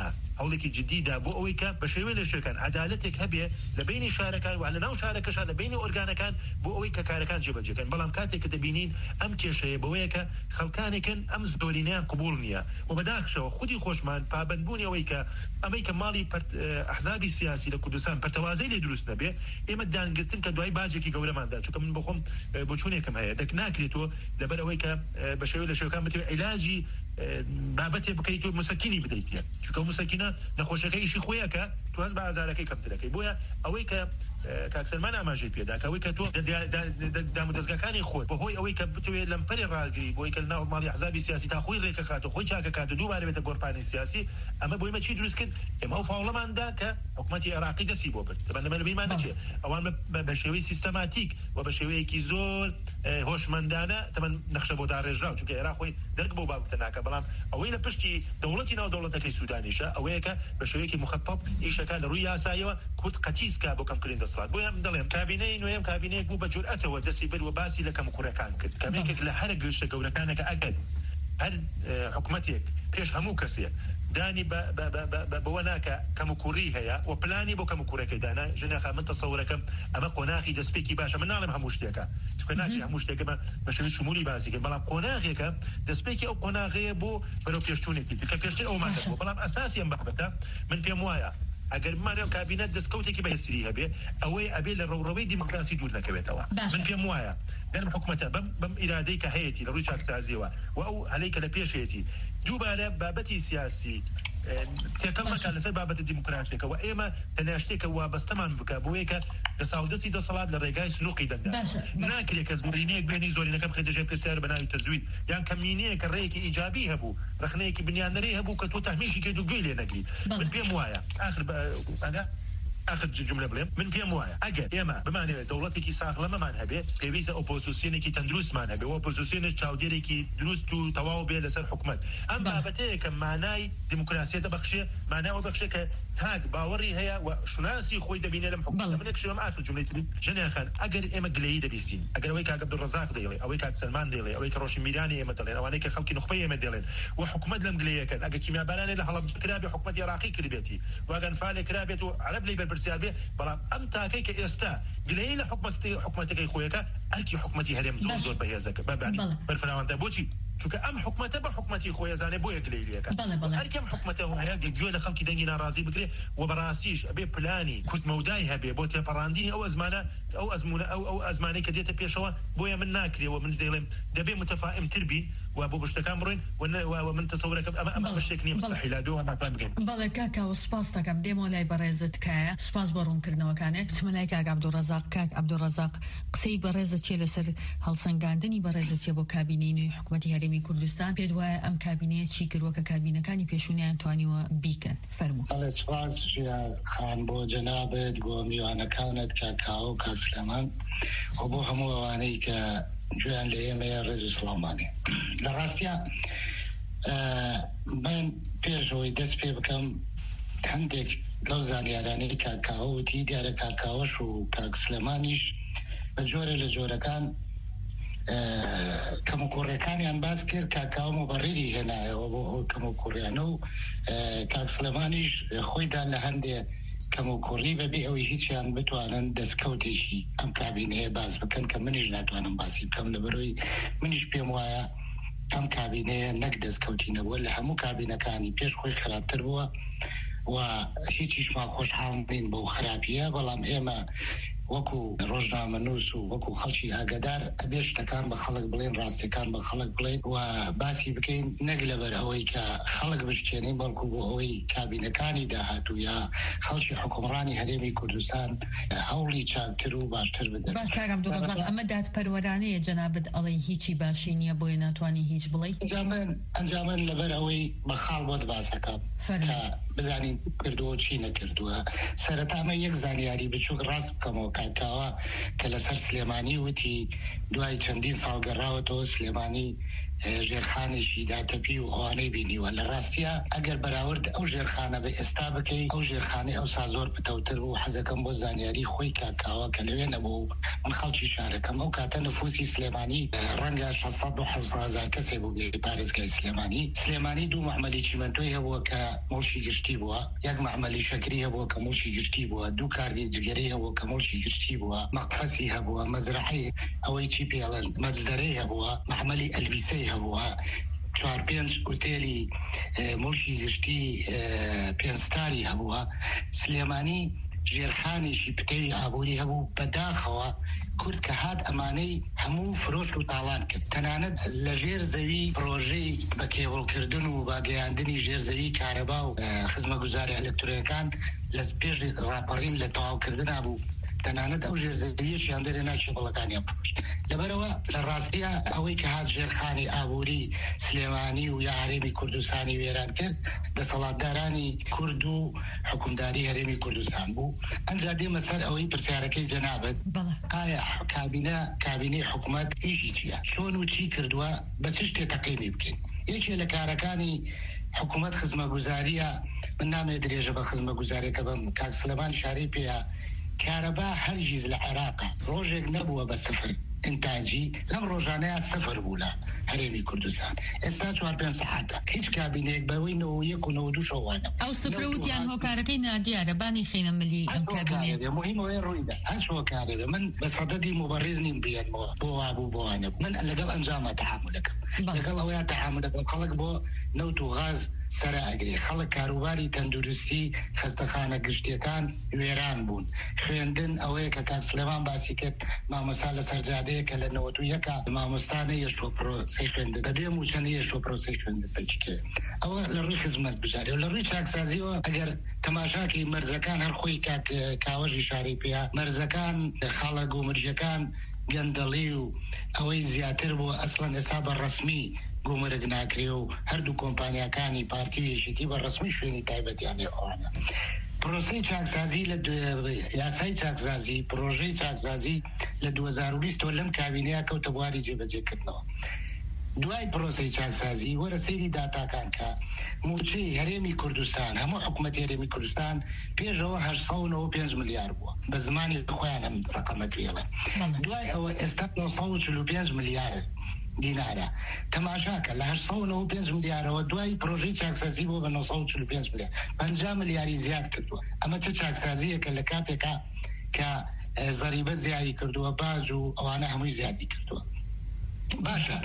جدیدە بۆ ئەوەی کە بە شێوەیە لە شوێکان عەدالەتێک هەبێ لە بینی شارەکان و لە ناو شارەکەشان لە بینی ئۆرگانەکان بۆ ئەوەی کە کارەکان جێبەجێکەن بەڵام کاتێک کە دەبینین ئەم کێشەیە بەوەیە کە خەڵکانێکن ئەم زۆرینەیان قبول نییە و بەداخشەوە خودی خۆشمان پابەندبوونی ئەوەی کە ئەمەی کە ماڵی ئەحزابی سیاسی لە کوردستان پەرتەوازەی لێ دروست نەبێ ئێمە دانگرتن کە دوای باجێکی گەورەماندا چونکە من بخۆم بۆچوونێکم هەیە دەک ناکرێتەوە لەبەر ئەوەی کە بە شێوەیە لە شێوەکان بتوێت عیلاجی بابەتێ بکەیت و موسەکینی بدەیتە چونکە موسەکینە نەخۆشەکە ئیشی خۆیەکە تو هەست بە ئازارەکەی کەمترەکەی بۆیە ئەوەی کە کاکسەلمان ئاماژەی پێدا کە ئەوەی کە تۆ دام و دەستگاکانی خۆت بەهۆی ئەوەی کە بتوێت لەم پەرێ ڕاگری بۆی کە ناو ماڵی ئەحزابی سیاسی تا خۆی ڕێکە کاتە خۆی چاکە کاتە دووبارە بێتە گۆڕپانی سیاسی ئەمە بۆی مەچی دروست کرد ئێمە ئەو فاوڵەماندا کە حکومەتی عێراقی دەستی بۆ برد لەمە لەبیرمان نەچێت ئەوان بە شێوەی سیستەماتیک و بە شێوەیەکی زۆر هۆشمەندانە تەمەن نەخشە بۆ داڕێژراو چونکە عێراق خۆی دەرک بۆ بابتە ناکە بەڵام ئەوەی لە پشتی دەوڵەتی ناو دەوڵەتەکەی سوودانیشە ئەوەیە کە بە شێوەیەکی مخەتەب ئیشەکە لە ڕووی یاساییەوە کورت قەتیسکە بۆ کەمکردنی دەسەڵات بۆیە دەڵێم کابینەی نوێم کابینەیەک بوو بە جورئەتەوە دەستی بر و باسی لە کەموکوڕەکان کرد کابینێک لە هەر گەشتە گەورەکانەکە ئەگەر هەر حکومەتێک پێش هەموو کەسێک دانی بەوە ناکە کەموکوڕی هەیە و پلانی بۆ کەموکوڕەکەی دانا ژنێخا من تەسەورەکەم ئەمە قۆناغی دەستپێکی باشە من ناڵێم هەموو شتێکە چونکە ناکری هەموو شتێکمە بە شێوەی شمولی باسیکە بەڵام قۆناغێکە دەستپێکی ئەو قۆناغەیە بۆ بەرەو پێشچوونێکی کە پێشتر ئەومان دەبوو بەڵام ئەساسی ئەم بابەتە من پێم وایە ئەگەر بمانێ کابینەت دەستکەوتێکی بەهێزتری هەبێ ئەوەی ئەبێ لە ڕەوڕەوەی دیموکراسی دوور نەکەوێتەوە من پێم وایە گەرم حکومەتە بەم ئیرادەی کە هەیەی لە ڕووی چاکسازیەوە و ئەو هەلەی کە لە پێشێتی دووبارە بابەتی سیاسی تێکەڵ مەکە لەسەر بابەتی دیموکراسیەکەەوە ئێمە تەناشتێکە وابەستەمان بکە بۆیە کە دەساودەستی دەسەڵات لە ڕێگای سنووقی دەندا ناکرێت کە زمینەیەک بێنی زۆرینەکە بخێت دەژێت پرسیار بەناوی تەزوید یان کەمینەیە کە ڕێیەکی ئیجابی هەبوو ڕخنەیەکی بنیانەرەی هەبوو کە تۆ تەحمیشی کرد و گوێی لێ نەگری من پێم وایە آخر جملة بلیم من پێم وایە ئەگەر ئێمە بمانەوێت دەوڵەتێکی ساغڵەمەمان هەبێ پێویستە ئۆپۆزیسیۆنێکی تەندروستمان هەبێ و ئۆپۆزیسیۆنێک چاودێرێکی دروست و تەواو بێ لەسەر حکومەت ئەم بابەتەیە کە مانای دیموکراسی دەبەخشێ مانای بەخشێ کە تاک باوەڕی هەیە و شوناسی خۆی دەبینێ لەم حکومەت منێک شێوەم ئاخر جملەی تری ژنێخان ئەگەر ئێمە گلەیی دەبیستین ئەگەر ئەوەی کاک عەبدوڕەزاق دەیڵێ ئەوەی کاک سەلمان دەیڵێ ئەوەی کە ڕۆشن میرانی ئێمە دەڵێن ئەوانەی کە خەڵکی نوخبەی ئێمە دەڵێن و حکومەت لەم گلەیەکەن ئەگەر کیمیابارانێ لە هەڵەبجە کرابێ حکومەتی عێراقی کردبێتی واگەنفالێ کرابێت و عەرەب لێی بەرپرسیار بێ بەڵام ئەم تاکەی کە ئێستا گلەیی لە حکومەتەکەی خۆیەکە ئەرکی حکومەتی هەرێم زۆر بەهێزەکە بەبانی بەرفراوانتە بۆچی چونکە ئەم حکومەتە بە حکومەتی خۆی زانێ بۆیە گلەیلیەکە هەرکەم حکومەتە هەیە گوێ لە خەڵکی دەنگی ناڕازی بکرێ و بەڕاستیش ئەبێ پلانی کوتمەودای هەبێ بۆ تێپەڕاندنی ئەو ئەزمانە ئەو ئەزمانەی کە دێتە پێشەوە بۆیە من ناکرێەوە من دەڵێم دەبێ متەفائمتر بین و بۆ بشتەکان بڕۆین و من تەسەورەکەم ئەمە بەشێک نییە مستەحیل دووە هەماپان بگەین بەڵێ کاکاوە سوپاس دەکەم دێمەوە لای بەڕێزت کایە سوپاس بۆ ڕوونکردنەوەکانێک چمە لای کاک عەبدوڕەزاق قسەی بەڕێزت چێ لەسەر هەڵسەنگاندنی بەڕێزت چێ بۆ کابینەی نوێی حکومەتی هەرێمی کوردستان پێت وایە ئەم کابینەیە چی کردووە کە کابینەکانی پێشوونیان توانیوە بیکەن فەرموو سوپاس خان بۆ جەنابەت بۆ میوانەکانت کاکاو و کاک سلێمان و بۆ هەموو ئەوانەی کە گوێیان لە ئێمەیە ڕێز و سڵامانی لە ڕاستیە من پێشەوەی دەست پێ بکەم هەندێک لەو زانیارانەی کاکاوتی دیارە کاکاوەش و کاک سلێمانیش بە جۆرە لە جۆرەکان کەموکوڕیەکانیان باس کرد کاکاو مەبەڕێری هێنایەوە بۆ ئەو کەموکوڕیانە و کاک سلێمانیش خۆیدا لە هەندێک کەموکوڕی بەبێ ئەوەی هیچیان بتوانن دەستکەوتێکی ئەم کابینەیە باس بکەن کە منیش ناتوانم باسی بکەم لەبەرەوەی منیش پێم وایە ئەم کابینەیە نەک دەستکەوتی نەبووە لە هەموو کابینەکانی پێش خۆی خراپتر بووە و هیچیشمان خۆشحاڵ بین بەو خراپیە بەڵام ئێمە وەکو ڕۆژنامەنووس و وەکو خەڵکی ئاگادار ئەبێ شتەکان بە خەڵک بڵێن ڕاستیەکان بە خەڵک بڵێن و باسی بکەین نەک لەبەر ئەوەی کە خەڵک بشکێنین بەڵکو بۆ ئەوەی کابینەکانی داهاتوو یا خەڵکی حکومڕانی هەرێمی کوردستان هەوڵی چاکتر و باشتر بدەن. باش کاک عەبدوڕەزاق ئەمە دادپەروەرانەیە جەنابەت ئەڵێ هیچی باشی نییە بۆیە ناتوانی هیچ بڵێ ئەنجامەن لەبەر ئەوەی بەخاڵ بۆت باسەکەم کە بزانین کردووە چی نەکردووە سەرەتامە یەک زانیاری بچووک ڕاست بکەمەوە کاکاوە کە لەسەر سلێمانی وتی دوای چەندین ساڵ گەڕاوەتەوە سلێمانی ژێرخانێکی داتەپی و ئەوانەی بینیوە لە ڕاستیە ئەگەر بەراورد ئەو ژێرخانە بە ئێستا بکەی ئەو ژێرخانەی ئەو سازۆر بتەوتر و حەزەکەم بۆ زانیاری خۆی کاکاوە کە لەوێ نەبوو من خەڵکی شارەکەم ئەو کاتە نفوسی سلێمانی ڕەنگە 600 بۆ 700,000 کەسێک بوو بێ پارێزگای سلێمانی دوو معمەلی چیمەنتۆی هەبووە کە مڵشی گشتی بووە، یەک معمەلی شەکری هەبووە کە مڵشی گشتی بووە، دوو کارگەی جگەرەی هەبووە کە مڵشی گشتی بووە، مەقفەسی هەبووە، مەزرعەی ئەوەی چی پێڵن مەجزەرەی هەبووە، معمەلی ئەلویسەی هەبووە، 4-5 ئوتێلی مڵشی گشتی 5 ستاری هەبووە. سلێمانی ژێرخانێکی پتەی ئابووری هەبوو بەداخەوە کورد کە هات ئەمانەی هەموو فرۆشت و تاڵان کرد. تەنانەت لە ژێر زەوی پرۆژەی بە کێبڵکردن و باگەیاندنی ژێر زەوی کارەبا و خزمەتگوزاری ئەلکترۆنیەکان لە پێش ڕاپەڕین لە تەواوکردنا بوو. تەنانەت ئەو ژێرزەویەشیان دەرێنا کێبڵەکانیان پشت. لەبەرەوە لە ڕاستیە ئەوەی کە هات ژێرخانی ئابووری سلێمانی و یا هەرێمی کوردستانی وێران کرد دەسەڵاتدارانی کورد و حکومداری هەرێمی کوردستان بوو. ئەنجا دێمە سەر ئەوەی پرسیارەکەی جەنابەت ئایا کابینەی حکوومەت ئیشی چییە؟ چۆن و چی کردووە؟ بە چ شتێ تەقیمی بکەین؟ یەکێ لە کارەکانی حکوومەت خزمەتگوزاریە، من نامێ درێژە بە خزمەتگوزاریەکە بم کاک سلێمان شارەی پێیە کارەبا هەرگیز لە عێراقا ڕۆژێک نەبووە بە سفر ئینتاجی، لەم ڕۆژانەیە سفر بوو لە هەرێمی کوردستان. ئێستا 4-5 سەعاتە هیچ کابینەیەک بەوەی 91 و 92 شەوانە ئەو سفرە وتیان هۆکارەکەی نادیارە بانی خینە ملی ئەم کابینێ مهمەوەی ڕوویدا هەر هۆکارێ من بە سەدەدی مبەڕێز نیم بێنمەوە بۆ وابوو بۆوانە من لەگەڵ ئەنجامە تەحاملەکەم لەگەڵ ئەوەیە تەحاملەکەم خەڵک بۆ نەوت و غاز سەر ئەگرێ، خەڵک کاروباری تەندروستی خەستەخانە گشتیەکان وێران بوون، خوێندن ئەوەیە کە کاک سلێمان باسی کرد مامۆستا لە سەرجادەیە کە لە 91 مامۆستانە یەشۆ پرۆسی خوێندن دەبێ موچەنە یەشۆ پرۆسی خوێندن بکرێ. ئەوە لە ڕووی خزمەتگوزاری و لە ڕووی چاکسازیەوە ئەگەر تەماشاکی مەرزەکان هەر خۆی کاوەژی شاری پێیا مەرزەکان خاڵک و مرجەکان گەندەڵی و ئەوەی زیاتر بوو ئەسڵەن ئێستا بە ڕەسمی گومرگ ناکرێ و هەردوو کۆمپانیەکانی پارتی و یەکێتی بە ڕەسمی شوێنی تایبەتیانێ ئەوانە. پرۆسەی چاکسازی لە یاسای چاکسازی پرۆژەی چاکسازی لە 2020 لەم کابینەیە کەوتە بواری جێبەجێکردنەوە. دوای پرۆسەی چاکسازی وەرە سەیری داتاکان کە موچەی هەرێمی کوردستان هەموو حکوومەت هەرێمی کوردستان پێشەوە 895 ملیار بووە بە زمانی خۆیان ئەم ڕقەمە توێڵە. دوای ئەوە ئێستا 945 ملیارە دینارە. تەماشاکە لە 895 ملیارەوە دوای پرۆژەی چاکسازی بۆ بە 945 ملیار 50 ملیاری زیاد کردووە. ئەمە چه چاکسازیەکە لە کاتێکە کە زەریبە زیادی کردووە باج و ئەوانە هەمووی زیادی کردووە. باشە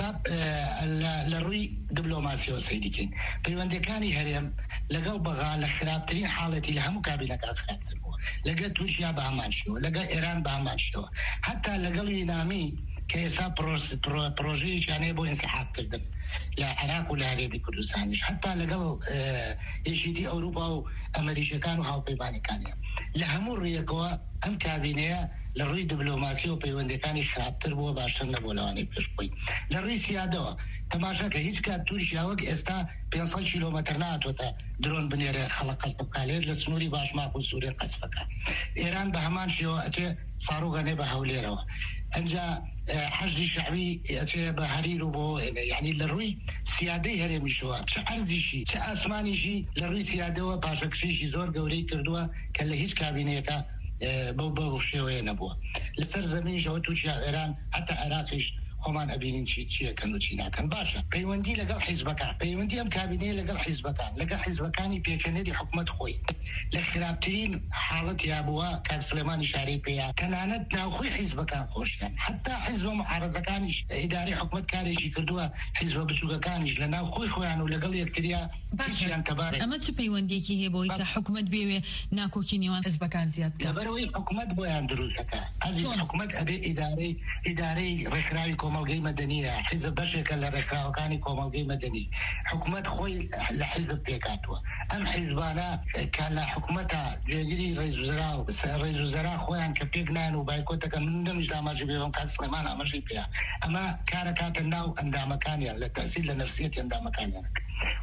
لە ڕووی دیبلۆماسیەوە سەیریکەین پەیوەندەکانی هەرێم لەگەڵ بەغا لە خراپترین حاڵەتی لە هەموو کابینەکان خراپتر بووە، لەگەڵ تورکیا بە هەمان شێوە، لەگەڵ ئێران بە هەمان شێوە، هەتا لەگەڵ یونامی کە ئێستا پرۆژەیەکیانەیە بۆ ئینسحابکردن لە عێراق و لە هەرێمی کوردستانیش، هەتا لەگەڵ یەکێتی ئەوروپا و ئەمریکیەکان و هاوپەیمانەکانیان لە هەموو ڕێیەکەوە ئەم کابینەیە لە ڕووی دیبلۆماسی و پەیوەندەکانی خراپتر بووە باشتر نەبوو لەوانەی پێشبووی. لە ڕووی سیادەوە تەماشاکە هیچ کات تورکیا وەک ئێستا 500 کیلۆمەتر ناتوەتە درۆن بنێرە خەڵک قەسب بکالێت لە سنووری باشماق و سووریا قەسبەکە. ئێران بە هەمان شێوە ئەچێ ساڕوگەنێ بە هەولێرەوە، ئەنجا حەشدی شەعبی ئەچێ بە هەریر و بۆ یعنی لە ڕووی سیادەی هەرێمیشەوە چه ئەرزیشی چه ئاسمانیشی لە ڕووی سیادەوە پاشەکشێکی زۆر گەورەی کردووە کە لە هیچ کابینەیەکە بەو شێوەیە نەبووە. لەسەر زەمینیشەوە تووشیا ئێران هەتا عێراقیش خۆمان ئەبینین چیەکەن و چی ناکەن. باشە پەیوەندی لەگەڵ حیزبەکان، پەیوەندی ئەم کابینەیە لەگەڵ حیزبەکان، لەگەڵ حیزبەکانی پێکەنەری حکوومەت خۆی لە خراپترین حاڵەت یابووە کاک سلێمانی شارەی پێیا تەنانەت ناوخۆی حیزبەکان خۆشیان، حتا حیزبە معارەزەکانیش ئیدارەی حکوومەت کارێکی کردووە، حیزبە بچووکەکانیش لە ناوخۆی خۆیان و لەگەڵ یەکتریا هیچیان تەبارێت. ئەمە چ پەیوەندێکی هەیە بۆی کە حکوومەت بێوێ ناکۆکی نێوان حیزبەکان زیاد بکات؟ لەبەرەوەی حکوومەت بۆیان دروستەکە ئەزیز حکوومەت ئەبێ ئیدارەی ڕێکخراوی کۆمەڵگەی مەدەنیە، حیزب بەشێکە لە ڕێکخراوەکانی کۆمەڵگەی مەدەنی، حکوومەت خۆی لە حیزب پێکاتوە. ئەم حیزبانە کە لە حکوومەتە جێگیری ڕێزوزەرا خۆیان کە پێک نان و بایکۆتەکە من نەمیش ئاماژەی بێوەم کاک سلێمان ئاماژەی پێیە، ئەمە کارەکاتە ناو ئەندامەکانیان لە تەسیل لە نەفسیەتی ئەندامەکانیان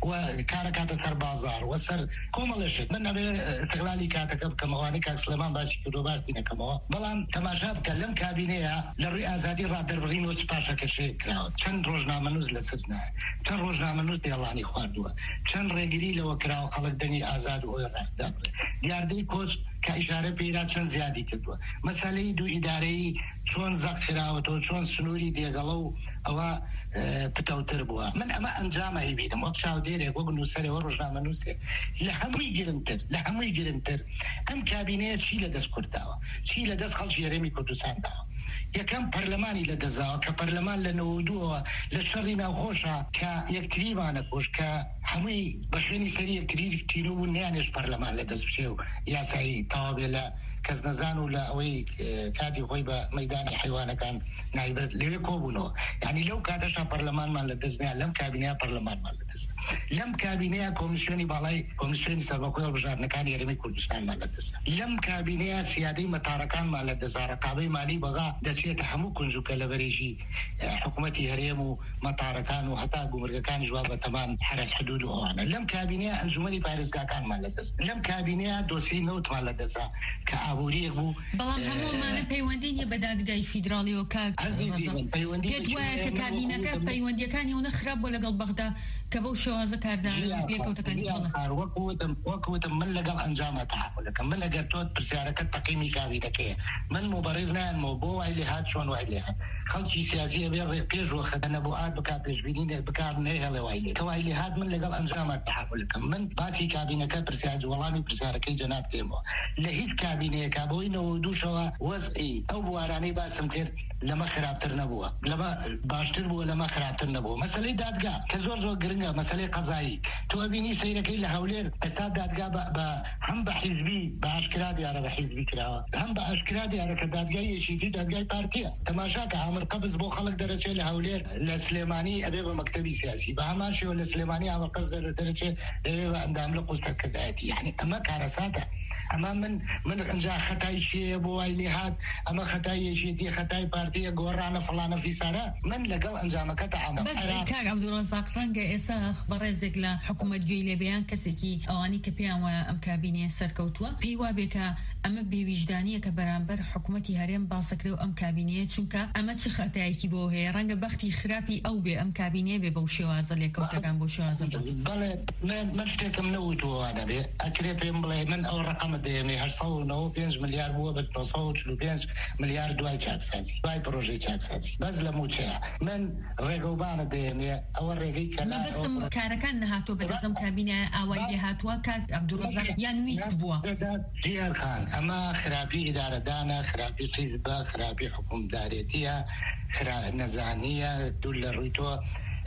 وكاركات البازار وسر كومالشت من ابي استغلالي كاتك كمواني كاك سليمان باسي كدو باسي كما بلان تماشا كلم كابينيه للرئاسه دي رادر برينو سباشا كشي كراو چند روزنامه نوز لسزنا چند روزنامه نوز يلاني خواردوا چند ريغري لو كراو خلق دني آزاد او راه ياردي كوز كإشارة بيرا چند زيادي كدوا مسألة دو إداري چون زخراوتو چون سنوري ديگلو او بتوتر بوا من اما انجام هي بيدم وقشاو ديري وقنو سري ورجنامه نوسي لهموي جرنتر ام كابينيه چی لدس كرداوا چی لدس خلش يرمي كردستان داوا يكم برلماني لدزاوا كبرلمان لنودوها لشرنا خوشا كيكتريبانا خوش كهموي بخيني سري يكتريب تينو نيانش برلمان لدز بشيو يا سعيد طابلا كز نزانو لا اوي كادي غيبه ميدان حيوانه كان نايب ليكوبونو يعني لو كادش برلمان ما لدزنا لم كابينيه برلمان ما لدزنا لم كابينيه كوميسيوني بالاي كوميسيوني سباقو بجار كان يرمي كردستان ما لدزنا لم كابينيه سيادي متاركان ما لدزنا رقابي مالي بغا دشي تحمو كنزو كلبريشي حكومتي هريمو متاركان وحتى غمركان جواب تمام حرس حدوده انا لم كابينيه انجمني باريس كان ما لدزنا لم كابينيه دوسي نوت ما لدزنا كابوري بو بلان همو ما نبيوندين بداغداي فيدرالي وكاك جدوى كابينه بيوندي كان ينخرب ولا قلب بغدا كبو شوازه كاردان بيكوتكاني وقت من لقى انجام تعامل كم من لقى توت بسيارك التقييمي كابينه كي من مبررنا الموضوع اللي هاد شلون وايلها خلشي سياسيه بيج وخدنا بوعد بكابيج بينين بكارنه هلا وايلي كوايلي هاد من لقى انجام تعامل كم من باسي كابينه كبرسياج والله برسيارك جناب تيمو لهيت كابينه كابوينه ودوشوا وضعي او بواراني باسم كير لما خرابتر نبوه لما باشتر بوه لما خرابتر نبوه مسألة دادقا كزور زور قرنقا مسألة قضائي تو أبيني سيركي لهولير استاد دادقا هم بحزبي باشكرادي على بحزبي كراوه هم باشكرادي على كدادقا يشيدي دادقا بارتيا تماشاك عامر قبض بو خلق درجة لهولير لسليماني أبيبا مكتبي سياسي بهماشي ولسليماني عامر قصد درجة أبيبا عندهم لقوستك كداتي يعني أما كارساته اما من انجا خطاي شي ابو ويلي هاد اما خطاي شي دي خطاي بارتي غورانا فلانه في ساره من لقل انجامك تعامل بس كاغ عبد الرزاق رنگه اسا خبرزك لا حكومه جيلي بيان كسكي اواني كبيان وام كابينه سركوتوا بيوا بك اما بوجدانيه كبرامبر حكومتي هرم باسكرو ام كابينه چونكا اما چه خطاي كي بو هي رنگ بختي خرابي او به ام كابينه به بوشوازه لكوتكان بوشوازه بله من شتكم نوتو انا بي اكريب من او رقم ديمي هرصونو 5 مليار بو بتصوت لو 5 مليار دواي تشاكساتي دواي بروجي تشاكساتي بس لموتشا من ريغوبان ديمي او ريغي كلا بس كان هاتو بدزم كابينه اويلي هاتوا كاد عبد الرزاق ينويست بوا جير خان اما خرابي اداره دانا خرابي حزب خرابي حكومه داريتيه خرابي نزانيه دول الريتو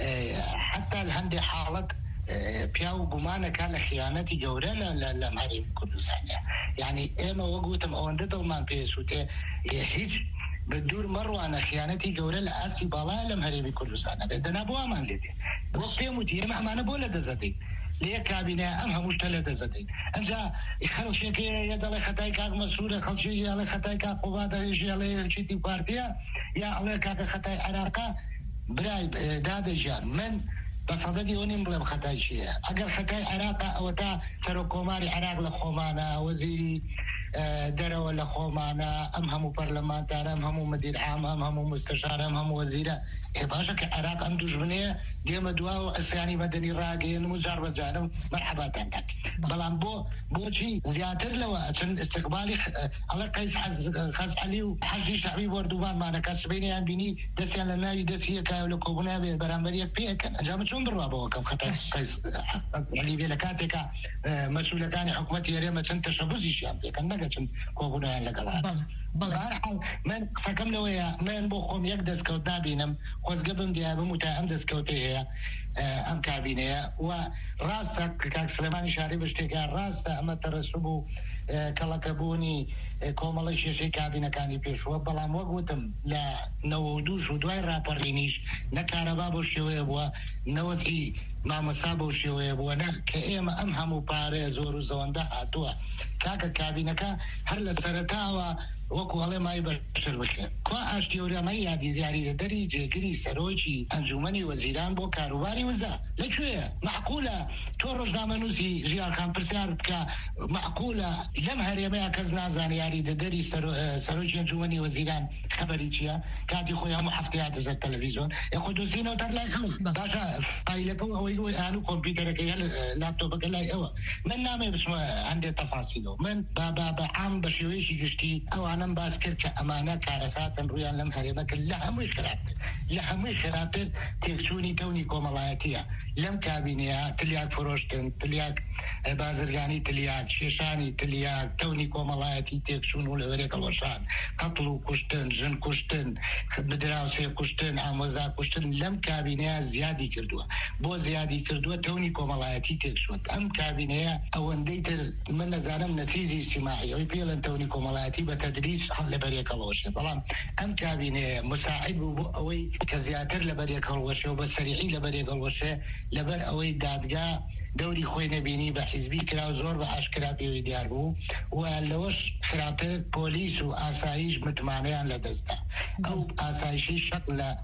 حتى الهندي حالك بياو قمانا كان خيانتي جورة لا معرف كردستان يعني اما وقوتم اونددل مان بيسوتي يحيج بدور مرة أنا خيانتي جورة لأسي بالا لم هربي كردستان بدنا بوا مان لدي وقفي متي ما معنا بولا دزدي ليه كابينة أمها مشتلة دزدي أنجا يخل شيء يدل خطاي كاك مسؤول خل شيء على خطاي كاك قوات يجي على شيء بارتيا يا على كاك خطاي عراقة براي داد جان من بس هذا ديوني مبلغ خطاي شيء أجر خطاي عراق أو تا تركوماري عراق لخومانا وزيري درا ولا خومانا أمهم برلمان تار أمهم مدير عام أمهم مستشار أمهم وزيرة باشا كعراق أم دجمنية ديما دواء عصياني مدني راقين مجرد جانب مرحبا عندك بلان بو شيء زيادة لو عشان استقبالي على قيس خاص علي وحجي شعبي وردوبان معنا كسبيني أم بيني دسي على الناوي دسي كاولو كوبنا برامبرية بيكن جامد شون بروا كم خطأ قيس علي بيلكاتك مسؤول كان حكومتي يريم عشان تشبوزي شام كان نجتن كوبنا لقلات بارحال من سكم لويا من بوخم يقدس كودابينم خوز قبل ديابه متهم دس كوتيه ام كابينه وراسك كاك سليماني شاري بشتكى راست اما ترسبو كلاكبوني كومالشي شي كابينه كاني بيشو بلام وقوتم لا نودوش ودوي رابرينيش نكاربا بوشوي بو نوسي ما مصابو شوي بو انا كايما امهم باريز ورزوندا اتوا كاكا كابينه هر لسرتاوا وەکو هەڵێ مای بەشەر بکرێت کوا ئاشتیۆرەمەی یادی دیاریدەدەری جێگری سەرۆکی ئەنجومەنی وەزیران بۆ کاروباری وزە لەکوێیە معقولە تۆ ڕۆژنامەنووسی ژیانخان پرسیار بکە معقولە لەم هەرێمەیە کەس نازانێ یاریدەدەری سەرۆکی ئەنجومەنی وەزیران خەبەری چییە کاتی خۆی هەموو هەفتەیە دەزێت تەلەڤیزۆن یخۆ دۆزینەوە تەر لای خەڵک باشە فایلەکە ئەوەی هەنوو کۆمپیوتەرەکەی هەر لاپتۆپەکە لای ئەوە من نامێ بچمە هەندێک تەفاسیلەوە من بەعام بە شێوەیەکی گشتی ئەوانم باس کرد کە ئەمانە کارەساتن ڕویان لەم هەرێمەکە لە هەمووی خراپتر تێکچوونی تەونی کۆمەڵایەتیە لەم کابینەیە تلیاک فرۆشتن تلیاک بازرگانی تلیاک کێشانی تلیاک تەونی کۆمەڵایەتی تێکچوون و لەوەرێ کەڵۆشان قەتڵ و کوشتن ژن کوشتن بدراوسێ کوشتن ئامۆزا کوشتن لەم کابینەیە زیادی کردووە بۆ زیادی کردووە تەونی کۆمەڵایەتی تێکچوون ئەم کابینەیە ئەوەندەی تر من نەزانم نەسیزی سیماعی ئەوی پێڵن تەونی کۆمەڵایەتی بە تەدریج لەبەرێک هەڵوەشێ بەڵام ئەم کابینەیە مساعد بوو بۆ ئەوەی کە زیاتر لەبەرێک هەڵوەشێ و بە سەریعی لەبەرێک هەڵوەشێ لەبەر ئەوەی دادگا دەوری خۆی نەبینی بە حیزبی کرا و زۆر بە ئاشکرا پێوەی دیار بوو و لەوەش خراپتر پۆلیس و ئاسایش متمانەیان لەدەستدا ئەو ئاسایشی شەق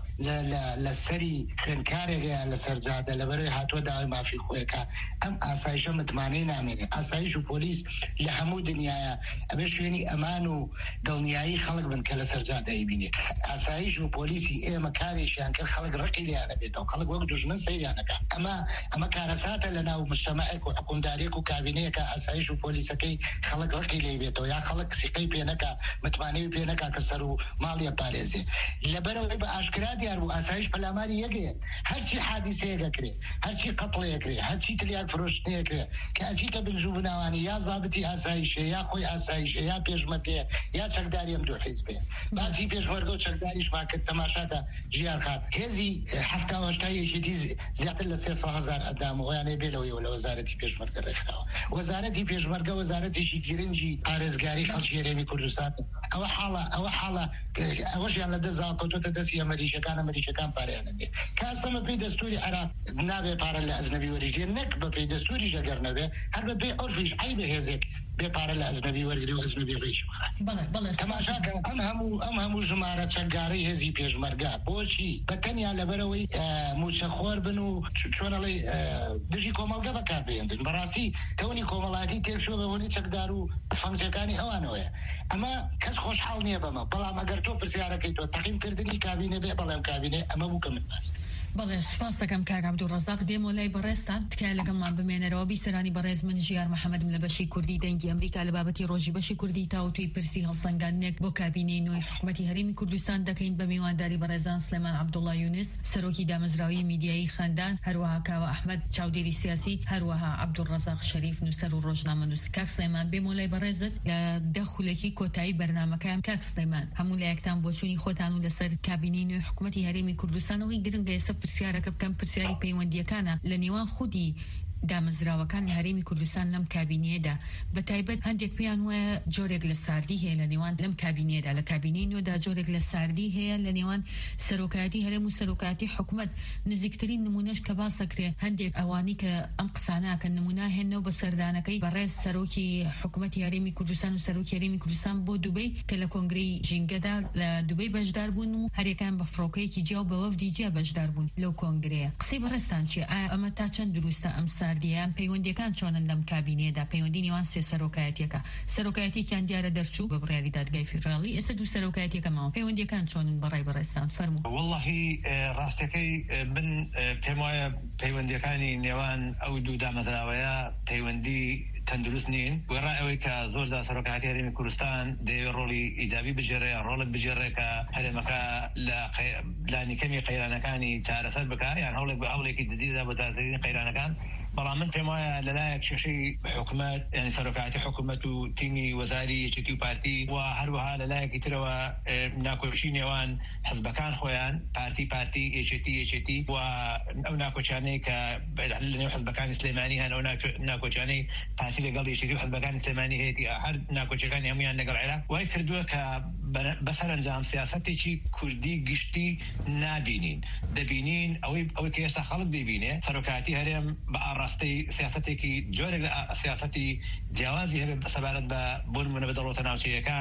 لە سەری خوێنکارێکە لە سەرجادە لەبەرەوەی هاتووە داوای مافی خۆیەکە ئەم ئاسایشە متمانەی نامێنێت ئاسایش و پۆلیس لە هەموو دنیاە ئەبێ شوێنی ئەمان و دڵنیایی خەڵک بن کە لە سەرجادەی بینێت ئاسایش و پۆلیسی ئێمە کارێکیان کرد خەڵک ڕقی لیانە بێتەوە خەڵک وەک دوژمن سەیرانەکە ئەمە کارەساتە لە ناو مجتەمەعێک و حکومدارێک و کابینەیەکە ئاسایش و پۆلیسەکەی خەڵک ڕقی لێ بێتەوە یا خەڵک سیقەی پێ نەکا متمانەی پێ نەکا کە سەر و ماڵیە پارێزێ لەبەرەوەی بە ئاشکرا دیار بوو ئاسایش پەلاماری یەکێ هەرچی حادیسەیەکە کرێ هەرچی قەتڵەیەکرێ هەرچی تلیاک فرۆشتنەیەکرێ کە ئەچیتە بنجوو بناوانی یا زابتی ئاسایشێ یا خۆی ئاسایشێ یا پێشمەرگێ یا چەکداری ئەم دوو حیزبێ باسی پێشمەرگە و چەکداریشمان کرد تەماشاکە ژیان خان هێزی هەفتا و هەشتا یەکێتی زیاتر لە 300,000 ئەدام ئەویانەی بێلەوەی لە وەزارەتی پێشمەرگە ڕێکخراوە وەزارەتی پێشمەرگە وەزارەتێکی گرنگی پارێزگاری خەڵکی هەرێمی کوردستان ئەوە حاڵە ئەوەشیان لە دەست زاکۆتۆتە دەستی ئەمریکەکان پارەیانە بێ کاسەمە پێی دەستوری عێراق نابێ پارە لە ئەزنەبی وەرگێ نەک بە پێی دەستوری ژەگەر نەبێ هەر بە پێی عورفیش عیبە هێزێک بێ پارە لە ئەزنەبی وەرگێ و ئەزنەبی ڕێکی بخات تەماشاکە ئەم هەموو ژمارە چەکدارەی هێزی پێشمەرگە بۆچی بەتەنیا لەبەرەوەی موچەخۆر بن و چۆنەڵی دژی کۆمەڵگە بەکاربێنن بەڕاستی تەونی کۆمەڵایەتی تێکچووە بەهۆی چەکدار و فەنکشەکانی ئەوانەوەیە ئەمە کەس خۆشحاڵ نییە بەمە بەڵام ئەگەر تۆ پرسیارەکەی تۆ تەقییمکردنی کابینە بێ بەڵام کابینێ ئەمە بوو کە من باس بەڵێ سپاس دەکەم کاک عەبدوڕەزاق دێمە لای بەڕێستان تکایە لەگەڵمان بمێنەرەوە بیسەرانی بەڕێز من ژیار محەممەدم لە بەشی کوردی دەنگی ئەمریکا لە بابەتی ڕۆژی بەشی کوردی تاوتوی پرسی هەڵسەنگاندنێک بۆ کابینەی نوێی حکوومەتی هەرێمی کوردستان دەکەین بە میوانداری بەڕێزان سلێمان عەبدوڵڵا یونس سەرۆکی دامەزراوی میدیایی خەندان هەروەها کاوە ئەحمەد چاودێری سیاسی هەروەها عەبدوڕەزاق شەریف نووسەر و ڕۆژنامەنووس کاک سلێمان بێمە لای بەڕێزت لە دەخولێکی کۆتایی بەرنامەکەیان کاک سلێمان هەموو لایەکتان بۆ چوونی خۆتان و لەسەر کابینەی نوێی حکوومەتی هەرێمی کوردستانەوەی گرنگە ئێستا پرسیارەکە بکەم پرسیاری پەیوەندیەکانە لە نێوان خودی دامەزراوەکان لە هەرێمی کوردستان لەم کابینەیەدا بە تایبەت هەندێک پێیان وایە جۆرێک لە ساردی هەیە لە نێوان لەم کابینەیەدا لە کابینەی نوێدا جۆرێک لە ساردی هەیە لە نێوان سەرۆکایەتی هەرێم و سەرۆکایەتی حکوومەت نزیکترین نمونەش کە باسەکرێ هەندێک ئەوانی کە ئەم قساناکە نمونە هێنەوە بە سەردانەکەی بەڕێز سەرۆکی حکوومەتی هەرێمی کوردستان و سەرۆکی هەرێمی کوردستان بۆ دوبەی کە لە کۆنگرەی ژینگەدا لە دوبەی بەشدار بوون و هەرێکان بە فڕۆکەیەکی جیاو بە وەفدی جیا بەشدار بوون لەو کۆنگرەیە قسەی بەڕێستان چیە ئایا ئەمە تا چەند دروستە ئەم ساردیە پەیوەندیەکان چۆنن لەم کابینەیەدا پەیوەندی نێوان سێ سەرۆکایەتیەکە سەرۆکایەتیان دیارە دەرچوو بە بڕیاری دادگای فیدراڵی ئێستا دوو سەرۆکایەتیەکەمەوە پەیوەندیەکان چۆنن بەڕای بەڕێستان فەرموو واللهی ڕاستەکەی من پێم وایە پەیوەندیەکانی نێوان ئەو دوو دامەزراوەیە پەیوەندی تەندروست نین وێڕای ئەوەی کە زۆر جار سەرۆکایەتی هەرێمی کوردستان دەیەوێت ڕۆڵی ئیجابی بژێڕێ ڕۆڵت بژێڕێ کە هەرێمەکە لە لانیکەمی قەیرانەکانی چارەسەر بکە یان هەوڵێکی جدیدا بۆ تازەکردنی قەیرانەکان بەڵام من پێم وایە لەلایەک کێشەی حکوومەت یعنی سەرۆکایەتی حکوومەت و تیمی وەزاری یەکێتی و پارتی و هەروەها لەلایەکی ترەوە ناکۆچی نێوان حزبەکان خۆیان پارتی یەکێتی و ئەو ناکۆچانەی کە لە نێو حزبەکانی سلێمانی هەن ئەو ناکۆچانەی پارتی لەگەڵ یەکێتی و حزبەکانی سلێمانی هەیەتی هەر ناکۆچەکانی هەمویان لەگەڵ عێراق وای کردووە کە بەسەرنجام سیاسەتێکی کوردی گشتی نابینین دەبینین ئەوەی کە ئێستا خەڵک دەبینێ سەرۆکایەتی هەرێم بە ڕاستی سیاستێکی جۆرێک لە سیاستی جیاوازی هەبێت سەبارەت بە بۆ نمونە بە دەوڵەتە ناوچەیەکان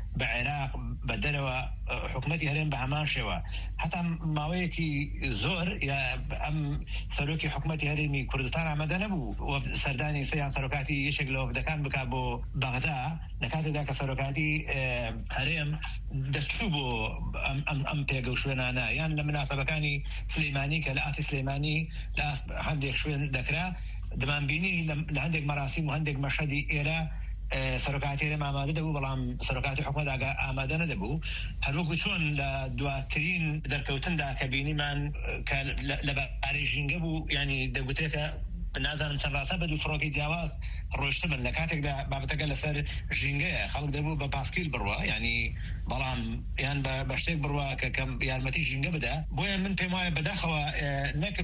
بعراق بدلوا حكومتي هرم بهمان شوا حتى ماويكي زور يا ام سلوكي حكومتي هرمي كردستان عمدنا بو وسرداني سيان سلوكاتي يشغلوا بدكان بكابو بغداد نكات ذاك سلوكاتي هرم دستشوبو ام بيغو شونا انا يعني لمناسبه كاني سليماني كلاس سليماني لا عندك شوين ذكرى دمان بيني لعندك مراسم وعندك مشهدي ايرا سرکاتی ما آماده دبو بلام سرکاتی حکومت آماده ندبو هر وقت چون دواترین در کوتن دا کبینی من لبارجینگه بو یعنی دبوته که نازم چند راسته بدو فروکی جواز روشته من لکاتک دا بابتک لسر جینگه خلق دبو با باسکیل بروا یعنی بلام یعنی باشتک بروا که کم یارمتی جینگه بده بوی من پیمای بداخوا نک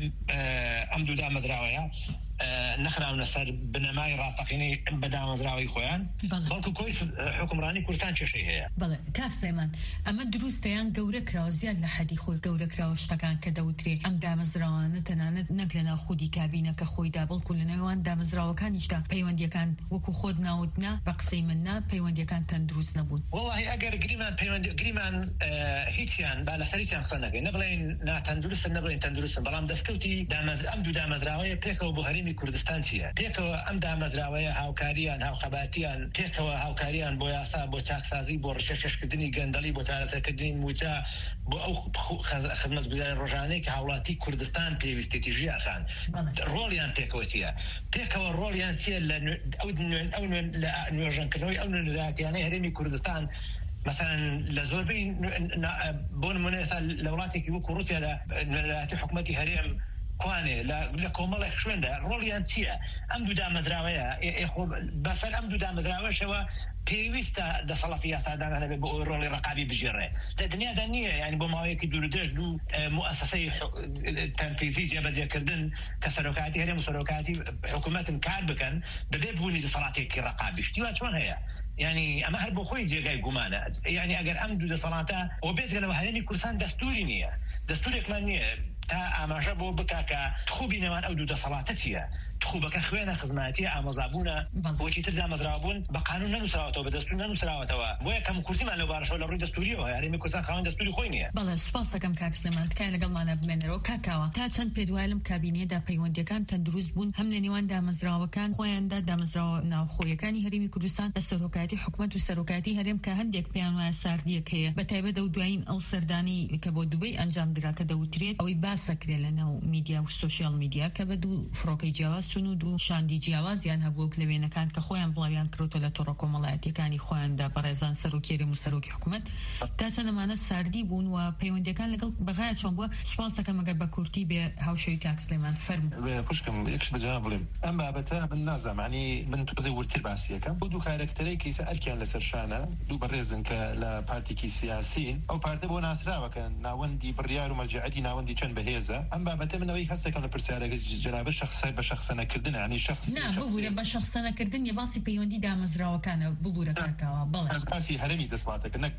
امدو دا مزراویا نخراو نسر بنمای راستقینی بدام مزراوی خویان بلکو کویس حکمرانی کردستان چه شیء هست بله کاک سلیمان اما دروسته یان گوره کراو زیاد لحدی خوی گوره کراو شتکان که دوتری ام دام مزراوان تنانه نگلنا خودی کابینه که خوی دابل کلنا وان دام مزراو کان یشتا پیوندی کان وکو خود ناودنا بقسی مننا پیوندی کان تندروس نبود والله اگر گریمان پیوندی گریمان هیچیان بالا سریچان خنگه نبلین نه تندروس نبلین تندروس بلام دسکوتی دام ام دو دام مزراوی پیکو بهاری کوردستان چیه پیکەوە ئەم دامەزراوەیە هاوکاریان هاوخەباتیان پێکەوە هاوکاریان بۆ یاسا بۆ چاکسازی بۆ ڕشەشکردنی گەندەڵی بۆ چارەسەرکردنی موچە بۆ ئەو خزمەتگوزاری ڕۆژانەی کە هاوڵاتی کوردستان پێویستێتی ژیانخان ڕۆڵیان پێکەوە چییە پێکەوە ڕۆڵیان چییە لە ئەو نوێژەنکردنەوەی ئەو نوێنەراتیانەی هەرێمی کوردستان مثلا لزوربين بون مناسا لولاتك يوكو روسيا لنراتي حكومتي هريم کوانه لکومالک شونده رولیان چیه ام دو دام مزراویه بس ام دو دام مزراویه شوا پیوسته د صلاحیت دادن به رول رقابی بجره دنیا دنیه یعنی با ماوی که دو مؤسسه تنفیذی جبازی کردن کسروکاتی هرم سروکاتی حکومت کار بکن بده بونی د صلاحیت رقابیش دیوا چون هيا يعني اما هر بخوي جاي قمانه يعني اگر ام دو صلاته وبيت لو هرمي كردستان دستوري نيه دستوري كمانيه تا ئاماژە بۆ بکاکە تخوبی نێوان ئەو دوو دەسەڵاتە چییە تخوبەکە خوێنە خزمەتی ئامۆزابوونە بۆچی تر دامەزراوبوون بە قانون نەنووسراوەتەوە بە دەستور نەنووسراوەتەوە بۆیە کەم کورسیمان لەو بارەشەوە لە ڕووی دەستوریەوە هەرێمی کوردستان خاوەن دەستوری خۆی نییە بەڵێ سوپاس دەکەم کاک سلێمان تکایە لەگەڵمانە بمێنەرەوە کاکاوە تا چەند پێدوایلم کابینەیەدا پەیوەندیەکان تەندروست بوون هەم لە نێوان دامەزراوەکان خۆیاندا دامەزراوە ناوخۆیەکانی هەرێمی کوردستان لە سەرۆکاتی حکومەت و سەرۆکاتی هەرێم کە هەندێک پێیان وایە ساردیەک هەیە بەتایبەت ئەو دوایین ئەو سەردانی کە بۆ دوبەی ئەنجام درا کە دەوترێت ئەوەی باسەکرێت لەناو میدیا و سوشیال میدیا کە بە دوو فڕۆکەی جیاواز چون و دوو شاندی جیاوازیان هەبووە لەوێنەکان کە خۆیان بڵاویان کردوتە لە تۆڕە کۆمەڵایەتیەکانی خۆیاندا بەڕێزان سەرۆکێرم و سەرۆکی حکومەت تا چەند ئەمانە ساردی بوون و پەیوەندیەکان لەگەڵ بەغایە چۆن بووە سوپاس دەکەم ئەگەر بە کورتی بێ هاوشێوی کاک سلێمان فەرموو خوشکم یەکش بەجا بڵێم ئەم بابەتە من نازانم ینی من توزەی ورتر باسیەکەم بۆ دوو کارکتەرەی کە ئەرکیان لەسەر شانە دوو بەڕێزن کە لە پارتێکی سیاسین ئەو پارتە بۆ ناسراوەکە ناوەندی بڕیار و مەرجعەتی ناوەندی چەند بەهێزە ئەم بابەتە منەوەی هەستێکم لە پرسیارەکە جناب شخص بە شخصەنەکردن ینی شخص ببوورە بە شخصەنەکردن یە باسی پەیوەندی دامەزراوەکانە ببوورە کاکاوە بەڵێ باسی هەرێمی دەسەڵاتەکە نەک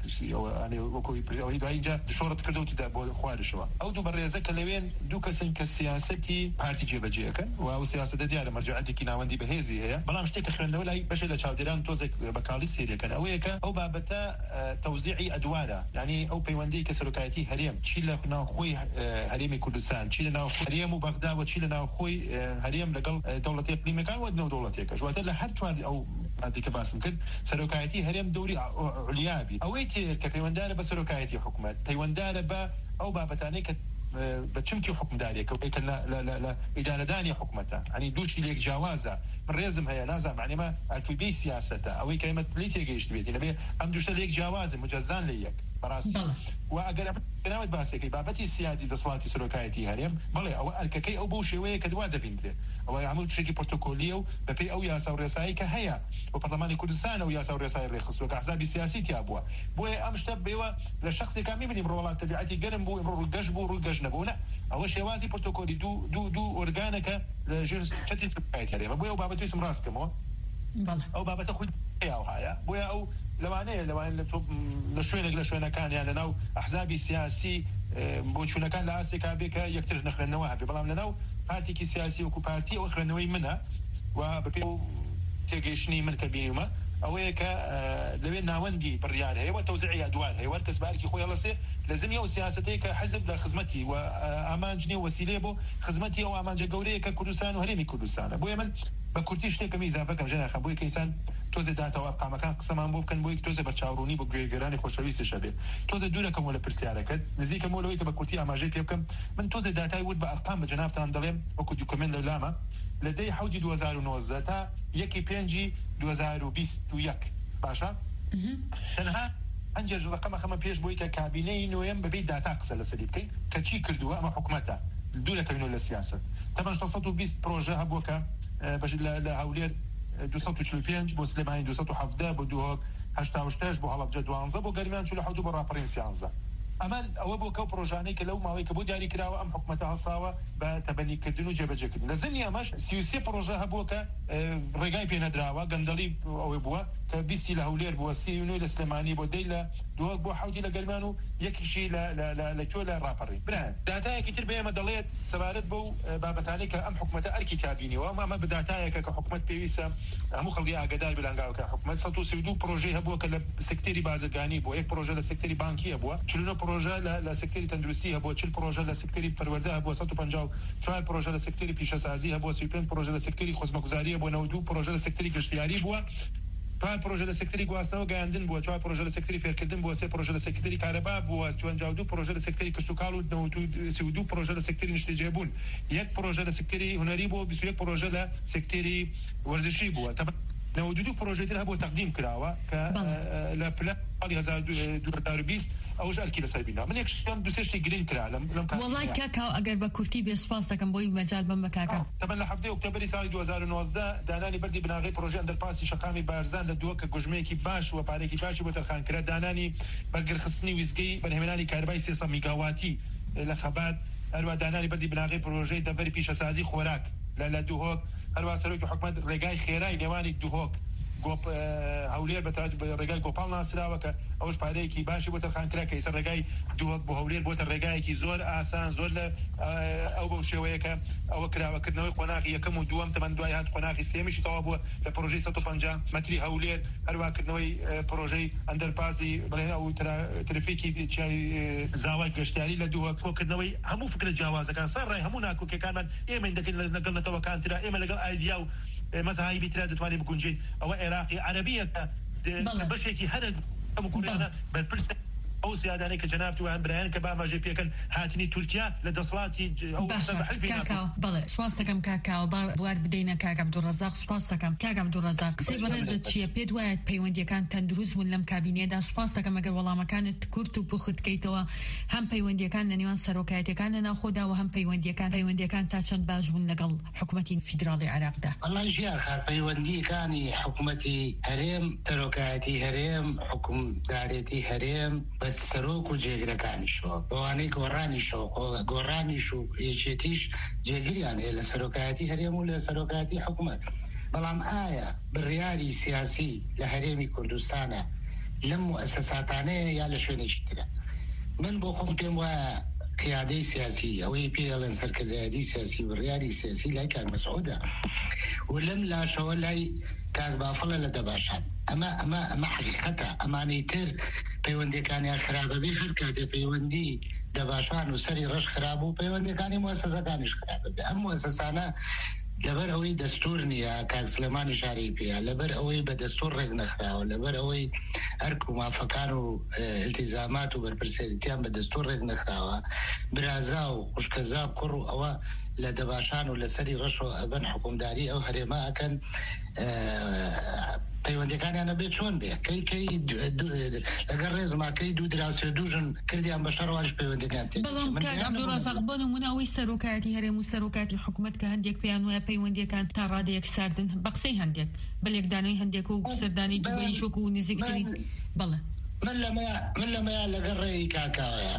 وەکوی اینجا دشۆڕەت کردوتیدا بۆ خوارشەوە ئەو دوو بەڕێزە کە لەوێن دوو کەسن کە سیاسەتی پارتی جێبەجێەکەن و ئەو سیاسەتە دیارە مەرجعەتێکی ناوەندی بەهێزی هەیە بەڵام شتێک کە خوێندنەوە لای بەشێ لە چاودێران تۆزێک بەکاڵی سێریەکەن ئەوەیە کە ئەو بابەتە تەوزیعی ئەدوارە یعنی ئەو پەیوەندی کە سەرۆکایەتی هەرێم چی لە ناوخۆی هەرێمی کوردستان چی لە ناوخۆی هەرێم و بەغدا و چی لە ناوخۆی هەرێم لەگەڵ دەوڵەتی ئیقلیمیەکان و نێو دەوڵەتێکەش واتە لە هەر چوار ئەو مادەی کە باسم کرد سەرۆکایەتی هەرێم دەوری عولیابی ئەوەی تر کە پەیوەنددارە بە سەرۆکایەتی حکوومەت پەیوەنددارە بە ئەو بابەتانەی کە بچمکی حکومداریەکە کە لە ئیدارەدانی حکوومەتە ینی دووشی لێک جیاوازە من ڕێزم هەیە نازانم معنیمە ئەلفوبەی سیاسەتە ئەوەی کە ئێمە پلەی تێگەیشت بێتی لەبێ ئەم دووشتە لێک جیاوازە مجەزان لە یەک بەڕاستی و ئەگەر بناوێت باسێکەکەی بابەتی سیادی دەسەڵاتی سەرۆکایەتی هەرێم بڵێ ئەوە ئەرکەکەی ئەو بەو شێوەیە کە دوا دەبیندرێت ئەوە هەموو شتێکی پۆرتۆکۆلیە و بەپێی ئەو یاسا و ڕێسایی کە هەیە و پەرلەمانی کوردستان و یاسا و ڕێسایی ڕێخستووە کە ئەحزابی سیاسی تیا بووە بۆیە ئەم شتە بێوە لە شخصێکا میبینیم ڕۆڵات تەبیعەتی گەرم بوو ئەمڕۆ گەشت بوو ڕووی گەشت نەبوو ئەوە شێوازی پۆرتۆکۆلی دوو ئۆرگانەکە لە ژێر چەتری سەرۆکایەتی هەرێمە بۆیە ئەو بابەت ویستم ڕاستکەمەوە ئەو بابەتە خۆی هەیە بۆیە ئەو لەوانەیە لە شوێنێک لە شوێنەکانیان لەناو ئەحزابی سیاسی بۆ چوونەکان لە ئاسێکا بێ کە یەکتر نەخوێندنەوە هەبێ بەڵام لەناو پارتێکی سیاسی وەکو پارتی ئەوە خوێندنەوەی منە و بەپێ تێگەیشتنی من کە بینیمە ئەوەیە کە لەوێ ناوەندی بڕیار هەیە و تەوزیعی ئەدوار هەیە وەرکەس بارێکی خۆی هەڵەسێ لە زمینی ئەو سیاسەتەیە کە حەزب لە خزمەتی و ئامانجنی وەسیلەیە بۆ خزمەتی ئەو ئامانجە گەورەیە کە کوردستان و هەرێمی کوردستانە. بۆیە من بە کورتی شتێکم ئیزافەکەم ژەناخە بۆی کەیسان تۆزە داتەوە ئەرقامەکان قسەمان بۆ بکەن بۆی تۆزە بەرچاوڕوونی بۆ گوێگەرانی خۆشەویستیش هەبێت. تۆزە دوورەکەمەوە لە پرسیارەکەت نزیکەمەوە لەوەی کە بە کورتی ئاماژەی پێ بکەم من تۆزە داتای ورد بە ئەرقام بە جەنابتان دەڵێم وەکو دوکمنت لە لامە لە دەی حەوتی 2019 تا 1/5/2021 باشە تەنها ئەنجێ ڕقەمە خەمە پێش بۆی کە کابینەی نوێم بەبێ داتا قسە لەسەری بکەین کە چی کردووە ئەمە حکومەتە دوورەکەوینەوە لە سیاست تەمەش 120 پرۆژە هەبووە کە لە هەولێر 245 بۆ سلێمانی 270 بۆ دووهۆک 88 بۆ هەڵەبجە 12 بۆ گەرمیان 47 بۆ ڕاپەڕین 13 ئەمە ئەوە بۆ کەو پرۆژانەی کە لەو ماوەی کە بۆ دیاری کراوە ئەم حکومەتە هەڵساوە بە تەبەنیکردن و جێبەجێکردن. لە زمینی ئەمەش 33 پرۆژە هەبووە کە ڕێگای پێنەدراوە گەندەڵی ئەوەی بووە کە 20 لە هەولێر بووە 39 لە سلێمانی بۆ 10 لە دووهۆک بۆ 7 لە گەرمیان و یەکیشی لە کۆ لە ڕاپەڕین. برایە داتایەکی تر بێمە دەڵێت سەبارەت بەو بابەتانەی کە ئەم حکومەتە ئەرکی کابینیەوە ئەمە بەداتایەکە کە حکومەت پێویستە هەموو خەڵکی ئاگادار بلانگاوکە حکومەت 132 پرۆژەی هەبووە کە لە سکتەری بازرگانی بووە، 1 پرۆژە لە سکتەری بانکی بووە، 49 پرۆژە لە سکتەری تەندروستی هەبووە، 40 پرۆژە لە سکتەری پەروەردە هەبووە، 154 پرۆژە لە سکتەری پیشەسازی هەبووە، 35 پرۆژە لە سکتەری خۆزمەگوزاری هەبووە، 92 پرۆژە لە سکتەری گەشتیاری بووە، 5 پرۆژە لە سکتەری گواستنەوە گەیاندن بووە، 4 پرۆژە لە سکتەری فێرکردن بووە، 3 پرۆژە لە سکتەری کارەبا بووە، 42 پرۆژە لە سکتەری کشتوکاڵ و 32 پرۆژە لە سکتەری نیشتەجێبوون، 1 پرۆژە لە سکتەری هونەری بووە، 21 پرۆژە لە سکتەری وەرزشی بووە. 92 پرۆژەی تر هەبووە تەقدیم کراوە کە لە پلانی 2020 ئەوش ئەرکی لەسەر بیناوە. من یەکشتم دووسێشتی گرنگ کرا لەم وەڵای کاکاو ئەگەر بە کورتی بێ سپاس دەکەم بۆی مەجال بم بە کاکا. تەمەن لە 7 ئۆکتۆبری ساڵی 2019 دانانی بەردی بناغی پرۆژەی ئەندەرپاسی شەقامی بارزان لە دووە کە گوژمەیەکی باش و پارێکی باشی بۆ تەرخانکرا، دانانی بەرگرخستنی ویزگەی بەرهێنانی کاربای 300 میگاواتی لە خەبات، هەروە دانانی بەردی بناغی پرۆژەی دەبەری پیشەسازی خۆراک لە دووهۆک، هەروە سەرۆکی حکومەت ڕێگای خێرای نێوانی دووهۆک هەولێر بە ڕێگای گۆپاڵ ناسراوە کە ئەوش پارەیەکی باشی بۆ تەرخانکرا کە ئێستا ڕێگای دووهۆک بۆ هەولێر بۆتە ڕێگایەکی زۆر ئاسان زۆر لە ئەو بەو شێوەیە کە ئەوە کراوەکردنەوەی قۆناغی یەکەم و دووەم تەمەن دوای هات قۆناغی سێمیشی تەواو بووە لە پرۆژەی 150 مەتری هەولێر، هەروەکردنەوەی پرۆژەی ئەندەرپاسی بڵێن ئەو ترفێکی زاوای گەشتیاری لە دووهۆک، کۆکردنەوەی هەموو فکرە جیاوازەکان سەرڕای هەموو ناکۆکیەکانمان ئێمە دەکەین لەگەڵ نەتەوەکانترا، ئێمە لەگەڵ ئایدیا و مەزاهی بیترا دەتوانێت بگونجین. ئەوە عێراقی عەرەبیە کە بەشێکی هەر ئەم کوردانە بەرپرسە ئەو سیادانەی کە جەناب توان برایان کە باماژەی پێکەن هاتنی تورکیا لە دەسڵاتی کاکاو. بەڵێ سپاس دەکەم کاکاو بوار بدەینە کاک عەبدوڕەزاق. سپاس دەکەم کاک عەبدوڕەزاق. قسەی بەڕێزت چییە؟ پێت وایە پەیوەندیەکان تەندروست بوون لەم کابینێدا؟ سپاس دەکەم ئەگەر وەڵامەکانت کورت و پوخت کەیتەوە، هەم پەیوەندیەکان لە نێوان سەرۆکایەتەکان لە ناوخۆدا و هەم پەیوەندیەکان تا چەند باش بوون لەگەڵ حکوومەتی فیدراڵی عێراقدا. والله ژیان خار پەیوەندیەکانی حکوومەتی هەرێم، سەرۆکایەتی هەرێم، حکومدارێتی هەرێم بە سەرۆک و جێگرەکانیشەوە بەوانەی گۆڕانیش و یەکێتیش جێگریان هەیە لە سەرۆکایەتی هەرێم و لە سەرۆکایەتی حکوومەت. بەڵام ئایا بڕیاری سیاسی لە هەرێمی کوردستانە لەم موسساتانەیە یا لە شوێنێکی ترە؟ من بۆ خۆم پێم وایە قیادەی سیاسی ئەوەی پێڵێن سەرکردایەتی سیاسی بڕیاری سیاسی لای کاک مەسعودە و لەم لاشەوە لای کاک بافڵە لە دەباشان. ئەمە حقیقەتە. ئەمانەی تر پەیوەندیەکانیان خراپە بێ هەر کاتێ پەیوەندی دەباشان و سەری ڕەش خراپ و پەیوەندیەکانی موسسەکانیش خراپە بێ. ئەم موسسانە لەبەر ئەوەی دەستور نییە، کاک سلێمانی شاری پێیە، لەبەر ئەوەی بە دەستور ڕێک نەخراوە، لەبەر ئەوەی ئەرک و مافەکان و التیزامات و بەرپرسێتیان بە دەستور ڕێک نەخراوە، برازا و خوشکەزا کوڕ و ئەوە لە دەباشان و لەسەری ڕەش و ئەبەن حکومداری ئەو هەرێمە ئەکەن پەیوەندیەکانیانە بێت چۆن بێ لەگەر ڕێزماکەی دوو دراوسێ دوژن کردیان بە شەڕواش پەیوەندیەکان تێ. بەڵام کاک عەبدوڕەزاق بۆ نمونەوەی سەرۆکایەتی هەرێم و سەرۆکایەتی حکوومەت کە هەندێک پێیان وایە پەیوەندیەکان تا ڕادەیەک ساردن بە قسەی هەندێک بە لێکدانەوەی هەندێک و سەردانی دوبەی شۆک و نزیکتری. بەڵێ من لەمەیە لەگەر ڕێی کاکاوەیە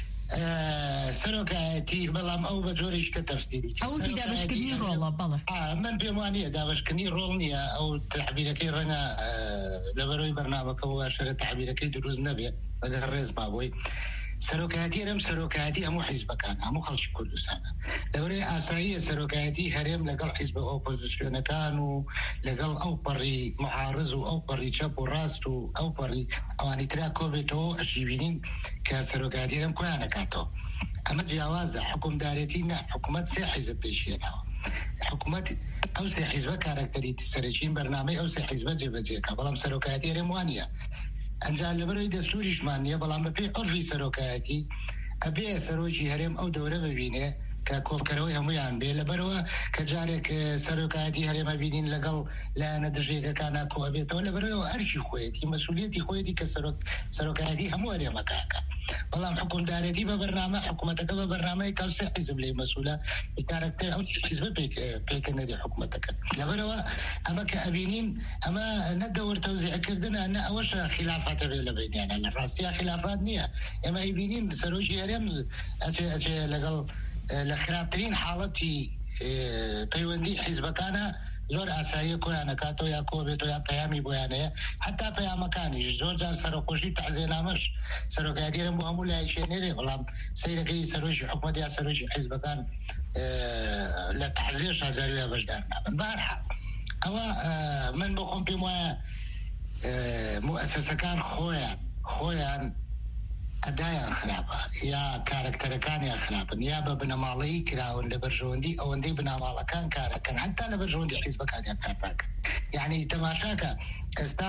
سەرۆکایەتی، بەڵام ئەو بە جۆرێک کە تەفسیری ئەوتی دابشکردنی ڕۆڵە. بەڵێ من پێم وانییە دابشکردنی ڕۆڵ نییە، ئەو تعبیرەکەی ڕەنگە لەبەرەوەی بەرنامەکە و شەرە تعبیرەکەی دروست نەبێت لەگەر ڕێزما بۆی سەرۆکایەتی رەم سەرۆکایەتی هەموو حیزبەکان هەموو خەڵکی کوردستانە لەورەی ئاساییە سەرۆکایەتی هەرێم لەگەڵ حیزبە ئۆپۆزیسیۆنەکان و لەگەڵ ئەو پەڕی معارض و ئەو پەڕی چەپ و ڕاست و ئەو پەڕی ئەوانی ترا کۆبێتەوە ئەشیبینین کە سەرۆکایەتی رەم کۆیان نەکاتەوە ئەمە جیاوازە حکومدارەتی نه حکوومەت سێ حیزب پێشێناوە حکوومەت ئەو سێ حیزبە کارکتەریتی سەرچین بەرنامەی ئەو سێ حیزبە جێبەجێکە بەڵام سەرۆکایەتی رەم وانە ئەنجام لەبەرەوەی دەستوریشمان نیە بەڵام بەپێی عرفی سەرۆکایەتی ئەبێ سەرۆکی هەرێم ئەو دەورە ببینێ کە کۆبکەرەوەی هەمویان بێ لەبەرەوە کە جارێک سەرۆکایەتی هەرێمە بینین لەگەڵ لایەنە دژێکەکانە کۆبێتەوە لەبەرەوە ئەرشی خۆیەتی مەسئولیەتی خۆیەتی کە سەرۆکایەتی هەموو هەرێمەکەکە بەڵام حکومدارەتی بە بەرنامە حکوومەتەکە بە بەرنامەی کەوسە حیزب لێ مەسئولە کارکتەر ئەو حیزب پێکەنەری حکوومەتەکە لەبەرەوە ئەمە کە ئەبینین ئەمە نەدەور تەوزیعکردنە نە ئەوەش خلافاتە بێ لە بینیانە لە ڕاستیە خلافات نییە ئێمە ئەیبینین سەرۆکی هەرێم ئەچێ لەگەڵ لە خراپترین حاڵەتی پەیوەندی حیزبەکانە زۆر ئاسایی کۆیانەکاتەوە یا کۆبێتەوە یا پەیامی بۆیانەیە حتا پەیامەکانیش زۆر جار سەرۆکۆشی تەعزیێنامەش سەرۆکایەتی رەم بۆ هەموو لای شوێنێرێ بەڵام سەیرەکەی سەرۆکی حکوومەت یا سەرۆکی حیزبەکان لە تەعزیێ شازاریە بەشدار نابن بەهەرحاڵ ئەوە من بۆ خۆم پێم وایە موسسەکان خۆیان ئەدایان خراپە یا کارکتەرەکانیان خراپن یا بە بنەماڵەیی کراون لە بەرژەوەندی ئەوەندەی بناماڵەکان کارەکەن حتا لە بەرژەوەندی حیزبەکانیان کارناکەن یعنی تەماشاکە ئێستا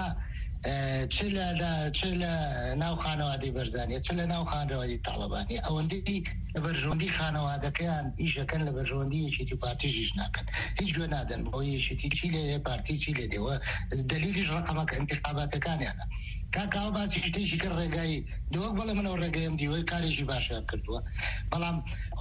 چ لە ناو خانەوادەی بەرزانیە چ لە ناو خانەوادی تاڵەبانی ئەوەندەی لە بەرژەوەندی خانەوادەکەیان ئیشەکەن لە بەرژەوەندی یەکێتی پارتیژیش ناکەن هیچ گوێ نادەن بۆ یەکێتی چی لێ پارتی چی لێ دێوە دلیلیش ڕقەمەکە انتخاباتەکانیانە کاکاو باسی شتێکی کرد ڕێگایی دۆک بەڵێ منەوە ڕێگەیم دیوەی کارێکی باشە کردووە بەڵام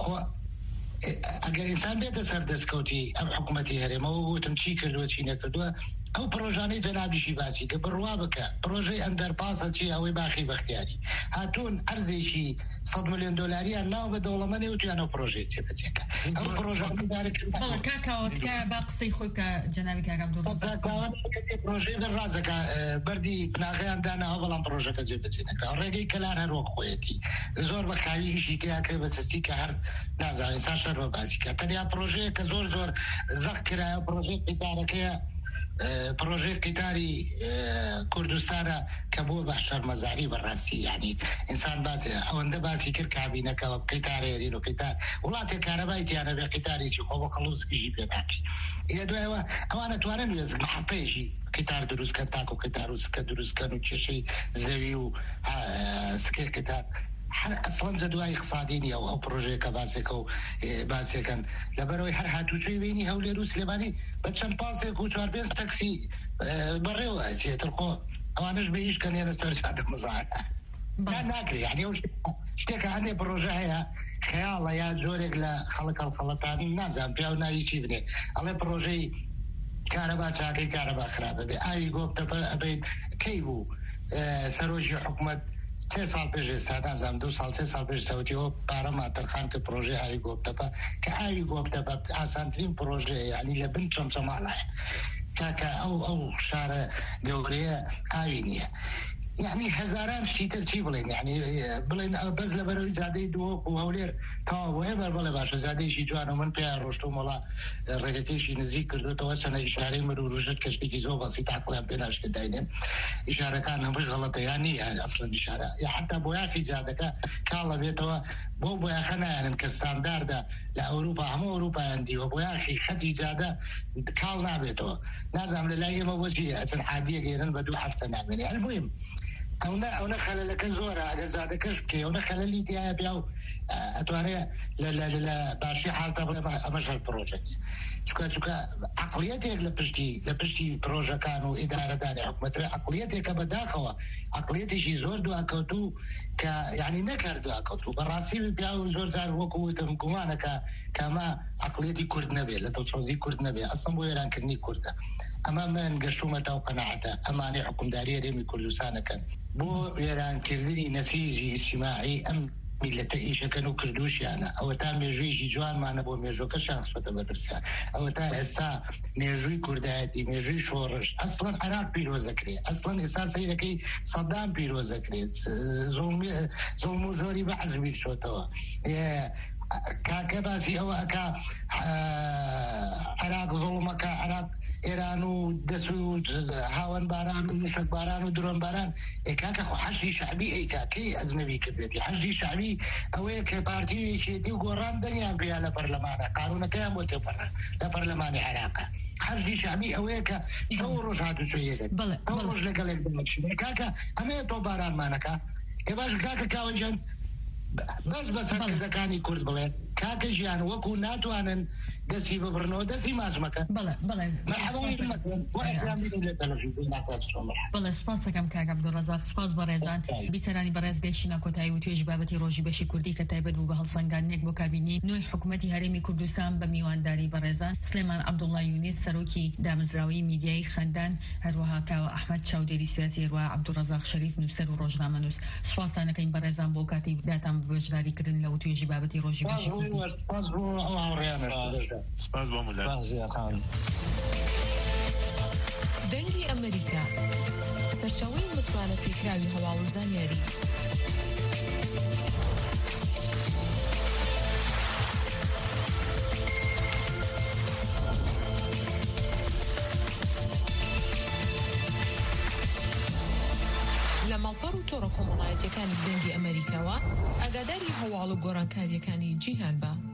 ئەگەر ئینسان بێتە سەر دەستکەوتی ئەم حکوومەتی هەرێمەوە گوتم چی کردووە چی نەکردووە ئەو پرۆژانەی جەنابیشی باسی کە بڕوا بکە پرۆژەی ئەندەرپاسە چی ئەوەی باخی بەختیاری هاتوون ئەرزێکی 100 ملیۆن دۆلاریان ناو بە دەوڵەمەندی وتیان ئەو پرۆژەی تێبەجێکە ئەو پرۆژانەی بەڵێ کاکاوەتکە با قسەی خۆی کە جەنابی کاک عەبدوڕەزاق پرۆژەی دەڕازەکە بەردی ناغیان داناوە بەڵام پرۆژەکە جێبەجێ نەکراوە ڕێگەی کەلار هەروەک خۆیەتی زۆر بە خاوی هیچی تیاکرێ بە سەسی کە هەر نازانین ئینسان شەر بە باسی کە تەنیا پرۆژەیە کە زۆر زەق کرایە پرۆژەی قیتارەکەیە پرۆژەی قیتاری کوردستانە کە بۆ بە شەرمەزاری بەڕاستی یعنی ئینسان باسی ئەوەندە باسی کرد کابینەکەەوە قیتارێرین و قیتار وڵاتی کارەبای تیانە بێ قیتارێکی خۆ بە قەڵوزکیژی پێناکی ئێ دوایەوە ئەوانە توانن وێزن محەقەیەکی قیتار دروستکە تاکو قیتار و سکە دروستکەن و کێشەی زەوی و سکەی قیتار هەر ئەسڵەن جەدوای اقتصادی نیە و ئەو پرۆژەیەکە باسێکە و باسێکن لەبەرەوەی هەر هاتوچۆی بینی هەولێر و سلێمانی بە چەند پاسێک و 4-5 تەکسی بەڕێوە ئەچێتر خۆ ئەوانش بە هیچ کەنێنە سەرچادە مزانە ناکرێ یعنی ئەو شتێکە هەندێ پرۆژە هەیە خەیاڵە یا جۆرێک لە خەڵەتانی نازان پیا و ناوی چی بنێ ئەڵێ پرۆژەی کارەبا چاکەی کارەبا خراپە بێ ئاوی گۆبتەپە ئەبێت کەی بوو سەرۆکی حکوومەت 3 ساڵ پێش ئێستا نازانم 2 ساڵ 3 ساڵ پێش سەوتیەوە پارەما تەرخان کە پرۆژەی ئاوی گۆبتەپە کە ئاوی گۆبتەپە ئاسانترین پرۆژەیە یعنی لە بن چەمچەماڵایە کاکە ئەو شارە گەورەیە ئاوی نییە یعنی هەزاران شتیتر چی بڵێن یعنی بڵێن بەس لە بەرەوەی جادەی دۆک و هەولێر تاوە هێبەر بڵێ باشە زادەیشی جوان و من پێیان ڕۆشتۆ مەڵا ڕێگەکەیشی نزیک کردوێتەوە چەنە ئیشارەی مەر و ڕژت کەشتێکی زۆر بەسیط عەقڵیان پێ ناشکە داینێن ئیشارەکان هەمووی غەڵەتەیان نیە ئەسڵەن ئیشارە یا حتا بۆیاخی جادەکە کاڵە بێتەوە بۆیاخە نایانن کە ستانداردە لە ئەوروپا هەموو ئەوروپایان دیوە بۆیاخی خەتی جادە کاڵ نابێتەوە نازانم لە لای ئێمە بۆچی ئەچەند عادیە گەێنن بە 2 هەفتە نامێنێ المهم ئەوە خەلەلەکە زۆرە ئەگەر زادەکەش بکەی ئەوە خەلەلی تایە بیا و ئەتوانێت لە باشی حالتە بڵێ ئەمەش هەر پرۆژەکە چکە عقلیەتێک لە پشتی پرۆژەکان و ئیدارەدانی حکوومەتەوە عقلیەتێکە بەداخەوە عقلیەتێکی زۆر دواکەوتوو کە یعنی نەکرد دواکەوتوو بەڕاستی پیا و زۆر جار وەکوتم گومانەکە کەمە عقلیەتی کورد نەبێت لە دڵسۆزی کورد نەبێت ئەسڵ بۆ وێرانکردنی کوردە ئەمە من گەشتومەتە و قەناعەتە ئەمانەی حکومداری هەرێمی کوردستانەکەن بۆ وێرانکردنی نەسیجی ئیجتیماعی ئەم میلەتە ئیشەکەن و کردوشیانە ئەوە تا مێژوویشی جوانمانە بۆ مێژوەکە شانسوەتە بەدرسیان ئەوە تا ئێستا مێژووی کوردایەتی مێژووی شۆڕش ئەسڵەن عێراق پیرۆزەکرێ ئەسڵەن ئێستا سەیرەکەی سەدام پیرۆزەکرێت زۆڵم و زۆری بە عەزمیر شۆتەوە کاکە باسی ئەوە ئەکا عێراق زۆڵمەکە عێراق ئێران و دەسوود هاوەن باران و نوشک باران و درۆن باران کاکە خۆ حەشتی شعبی ئەیکاکەی ئەزنەوی کردێتی حەشتی شعبی ئەوەیە کە پارتیەکێتی و گۆڕان دەنیان پێیا لە پەرلەمانە قانونەکەیان بۆ تێپەڕە لە پەرلەمانی عێراقە حەشتی شعبی ئەوەیە کە ئەو ڕۆژ هاتوچۆیەکەن ئەو ڕۆژ لەگەڵێک بچین کاکە ئەمەیە تۆ بارانمانەکە ێ باش کاکە کاوەجان بەس بە سەرکردەکانی کورد بڵێن کاکە ژیان وەکو ناتوانن دەستی ببڕنەوە دەستی مازمەکە بەڵێ سپاس دەکەم کاک عەبدوڕەزاق سپاس بە ڕێزان بیسەرانی بەڕێز گەیشتینە کۆتایی و توێژ بابەتی ڕۆژی بەشی کوردی کە تایبەت بوو بە هەڵسەنگاندنێک بۆ کابینەی نوێی حکوومەتی هەرێمی کوردستان بە میوانداری بەڕێزان سلێمان عەبدوڵڵا یونس سەرۆکی دامەزراوەی میدیای خەندان هەروەها کاوە ئەحمەد چاودێری سیاسی هەروەها عەبدوڕەزاق شەریف نووسەر و ڕۆژنامەنووس سپاسانەکەین بەڕێزان بۆ کاتی داتان بەشداریکردن لە توێژی بابەتی ڕۆژی بەشی کوردی سپاس بۆ مولات دەنگی ئەمریکا سەرچاوەی متمانە پێکراوی هەواڵ و زانیاری لە ماڵپەڕ و تۆڕە کۆمەڵایەتیەکانی دەنگی ئەمریکاوە ئاگاداری هەواڵ و گۆڕانکاریەکانی جیهان بە